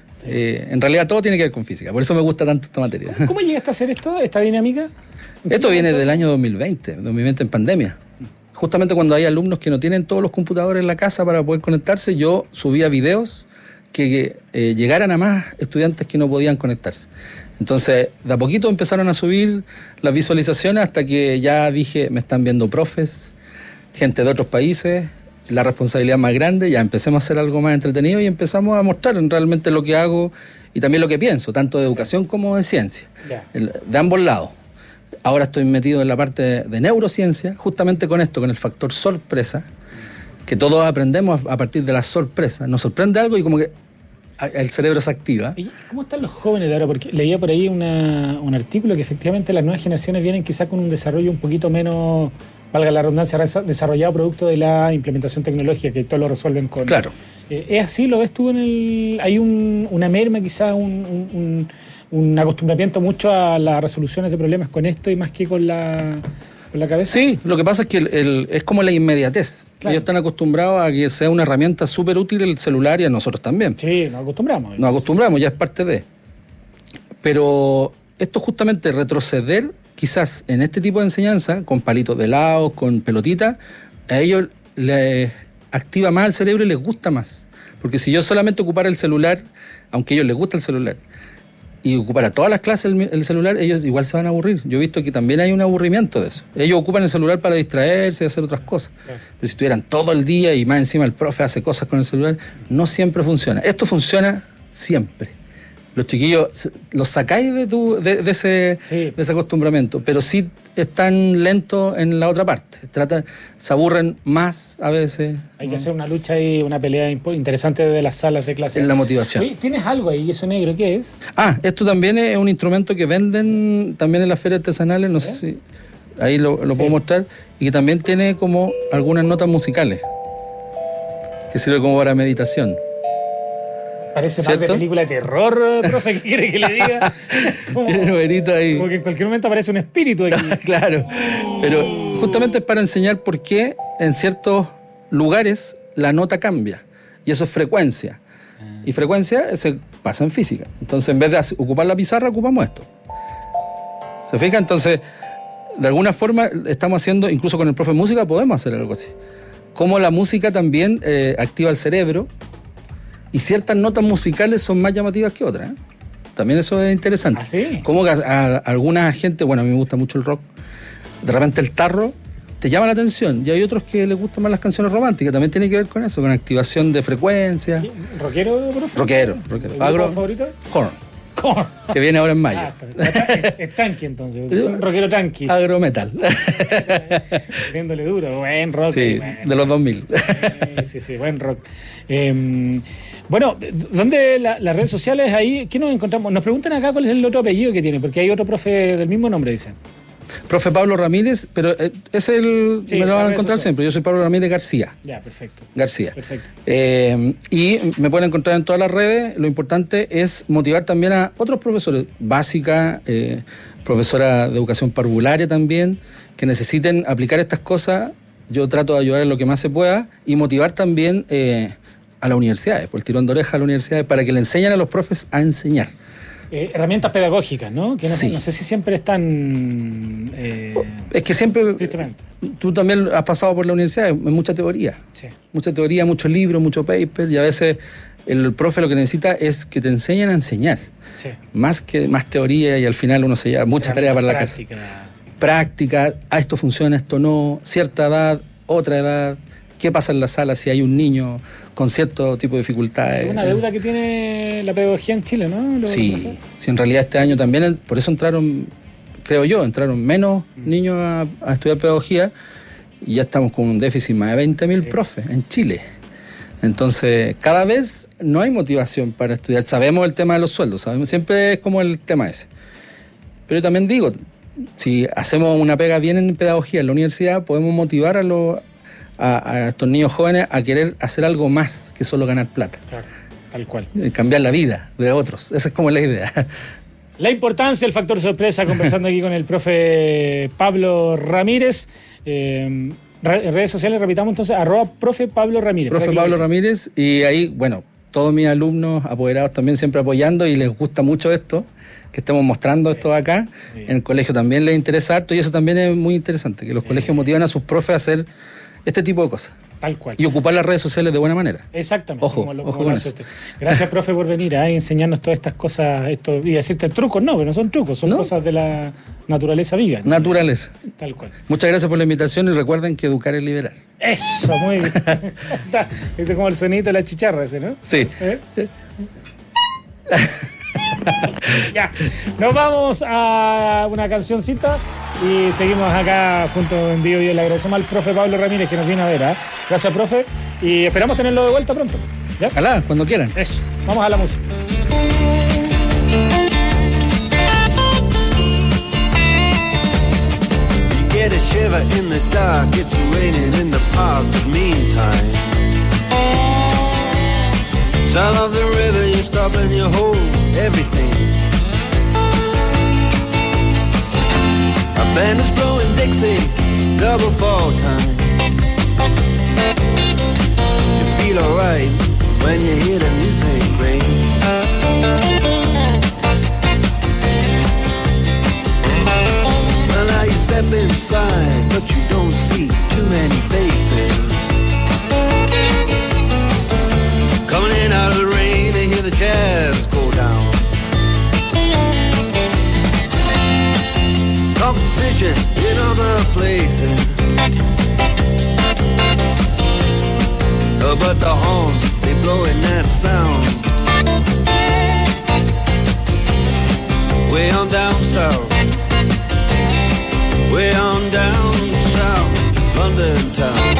En realidad todo tiene que ver con física, por eso me gusta tanto esta materia. ¿Cómo llegaste a hacer esta dinámica? Esto viene del año 2020 en pandemia. Justamente cuando hay alumnos que no tienen todos los computadores en la casa para poder conectarse, yo subía videos que llegaran a más estudiantes que no podían conectarse. Entonces, de a poquito empezaron a subir las visualizaciones hasta que ya dije, me están viendo profes, gente de otros países, la responsabilidad más grande, ya empecemos a hacer algo más entretenido y empezamos a mostrar realmente lo que hago y también lo que pienso, tanto de educación como de ciencia, de ambos lados. Ahora estoy metido en la parte de neurociencia, justamente con esto, con el factor sorpresa, que todos aprendemos a partir de la sorpresa. Nos sorprende algo y como que el cerebro se activa. ¿Y cómo están los jóvenes de ahora? Porque leía por ahí un artículo que efectivamente las nuevas generaciones vienen quizás con un desarrollo un poquito menos, valga la redundancia, desarrollado producto de la implementación tecnológica, que todo lo resuelven con... Claro. ¿Es así? ¿Lo ves tú hay una merma quizás, un acostumbramiento mucho a las resoluciones de problemas con esto y más que con la cabeza. Sí, lo que pasa es que es como la inmediatez. Claro. Ellos están acostumbrados a que sea una herramienta súper útil el celular y a nosotros también. Sí, nos acostumbramos. Nos acostumbramos, ya es parte de. Pero esto justamente retroceder, quizás en este tipo de enseñanza, con palitos de helado, con pelotitas, a ellos les activa más el cerebro y les gusta más. Porque si yo solamente ocupara el celular, aunque a ellos les gusta el celular, y ocupara todas las clases el celular, ellos igual se van a aburrir. Yo he visto que también hay un aburrimiento de eso. Ellos ocupan el celular para distraerse y hacer otras cosas. Pero si estuvieran todo el día y más encima el profe hace cosas con el celular, no siempre funciona. Esto funciona siempre. Los chiquillos los sacáis de ese acostumbramiento, pero sí están lentos en la otra parte. Se aburren más a veces. Hay que hacer una lucha y una pelea interesante de las salas de clase. En la motivación. Oye, ¿tienes algo ahí, eso negro? ¿Qué es? Esto también es un instrumento que venden también en las ferias artesanales, no sé si ahí lo puedo mostrar, y que también tiene como algunas notas musicales, que sirve como para meditación. Parece más de película de terror, profe, ¿qué quiere que le diga? Tiene numerito ahí. Como que en cualquier momento aparece un espíritu aquí. Claro, pero justamente es para enseñar por qué en ciertos lugares la nota cambia, y eso es frecuencia. Y frecuencia se pasa en física. Entonces, en vez de ocupar la pizarra, ocupamos esto. ¿Se fija? Entonces, de alguna forma, estamos haciendo, incluso con el profe de música, podemos hacer algo así. Como la música también activa el cerebro, y ciertas notas musicales son más llamativas que otras. También eso es interesante. ¿Ah, sí? Como que a alguna gente, bueno, a mí me gusta mucho el rock, de repente el tarro te llama la atención, y hay otros que les gustan más las canciones románticas, también tiene que ver con eso, con activación de frecuencia. ¿Rockero, profe? Rockero. ¿Agro favorito? Korn. Que viene ahora en mayo. Es tanky entonces, un rockero tanky. Agrometal. Viéndole duro, buen rock. Sí, de los 2000. Sí, buen rock. Bueno, ¿dónde las redes sociales ahí? ¿Qué nos encontramos? Nos preguntan acá cuál es el otro apellido que tiene, porque hay otro profe del mismo nombre, dicen. Profe Pablo Ramírez, pero es me lo van a encontrar siempre. Yo soy Pablo Ramírez García. Ya, perfecto. García. Perfecto. Y me pueden encontrar en todas las redes. Lo importante es motivar también a otros profesores, básica, profesora de educación parvularia también, que necesiten aplicar estas cosas. Yo trato de ayudar en lo que más se pueda y motivar también a las universidades, por el tirón de oreja a las universidades, para que le enseñen a los profes a enseñar. Herramientas pedagógicas, ¿no? Que no sé si siempre están... es que siempre... Tristemente. Tú también has pasado por la universidad, hay mucha teoría. Sí. Mucha teoría, muchos libros, mucho paper, y a veces el profe lo que necesita es que te enseñen a enseñar. Sí. Más teoría, y al final uno se lleva mucha tarea para la casa. Práctica, esto funciona, esto no, cierta edad, otra edad. ¿Qué pasa en la sala si hay un niño con cierto tipo de dificultades? Es una deuda que tiene la pedagogía en Chile, ¿no? Sí, en realidad este año también, por eso entraron menos niños a estudiar pedagogía, y ya estamos con un déficit más de 20.000 profes en Chile. Entonces, cada vez no hay motivación para estudiar. Sabemos el tema de los sueldos, siempre es como el tema ese. Pero yo también digo, si hacemos una pega bien en pedagogía en la universidad, podemos motivar a estos niños jóvenes a querer hacer algo más que solo ganar plata. Claro, tal cual. Cambiar la vida de otros. Esa es como la idea. La importancia, el factor sorpresa, conversando aquí con el profe Pablo Ramírez. En redes sociales, repitamos entonces, @profe Pablo Ramírez. Profe Pablo Ramírez, y ahí, bueno, todos mis alumnos apoderados también siempre apoyando, y les gusta mucho esto, que estemos mostrando esto acá. En el colegio también les interesa harto, y eso también es muy interesante, que los colegios motivan a sus profes a hacer este tipo de cosas. Tal cual. Y ocupar las redes sociales de buena manera. Exactamente. Ojo con eso. Gracias, profe, por venir a enseñarnos todas estas cosas, y decirte trucos, pero no son trucos, son cosas de la naturaleza viva, ¿no? Naturaleza. Tal cual. Muchas gracias por la invitación, y recuerden que educar es liberar. Eso, muy bien. Este es como el sonito de la chicharra ese, ¿no? Sí. Ya, nos vamos a una cancioncita y seguimos acá junto en vivo, y le agradecemos al profe Pablo Ramírez que nos vino a ver. Gracias, profe, y esperamos tenerlo de vuelta pronto. ¿Ya? Ojalá, cuando quieran. Eso, vamos a la música. You get a shiver in the dark, it's raining in the park, but meantime sound of the river, you stop and you hold everything. Band is blowing Dixie, double fall time. You feel alright when you hear the music ring. Well, now you step inside, but you don't see too many faces. Coming in out of the rain, they hear the jazz go down. Competition in other places, but the horns, they blowing that sound. Way on down south, way on down south, London town.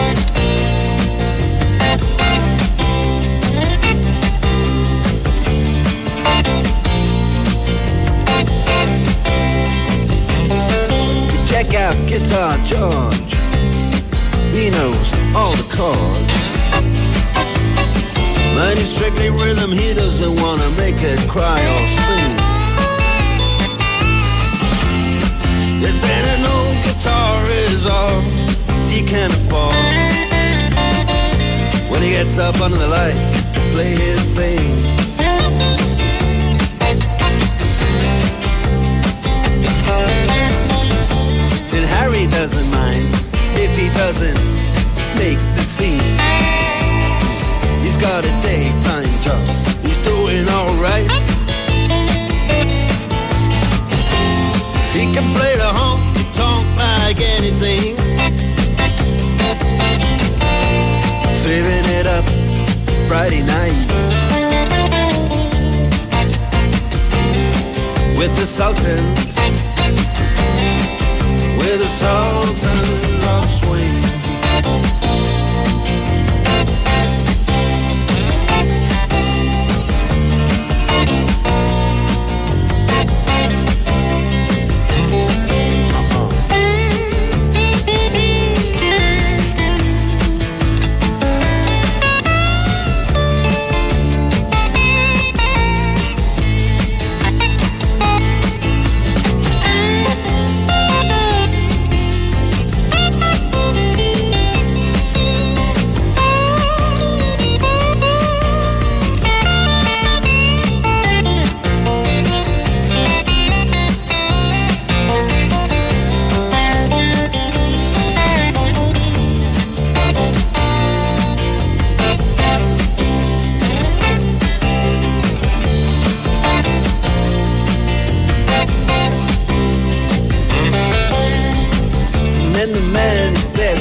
Check out Guitar George, he knows all the chords. But he's strictly rhythm, he doesn't wanna make it cry or sing. If then an old guitar is all he can afford, when he gets up under the lights to play his thing. And Harry doesn't mind if he doesn't make the scene. He's got a daytime job, he's doing alright. He can play the honky-tonk like anything, saving it up Friday night with the Sultans, with the Sultans of Swing.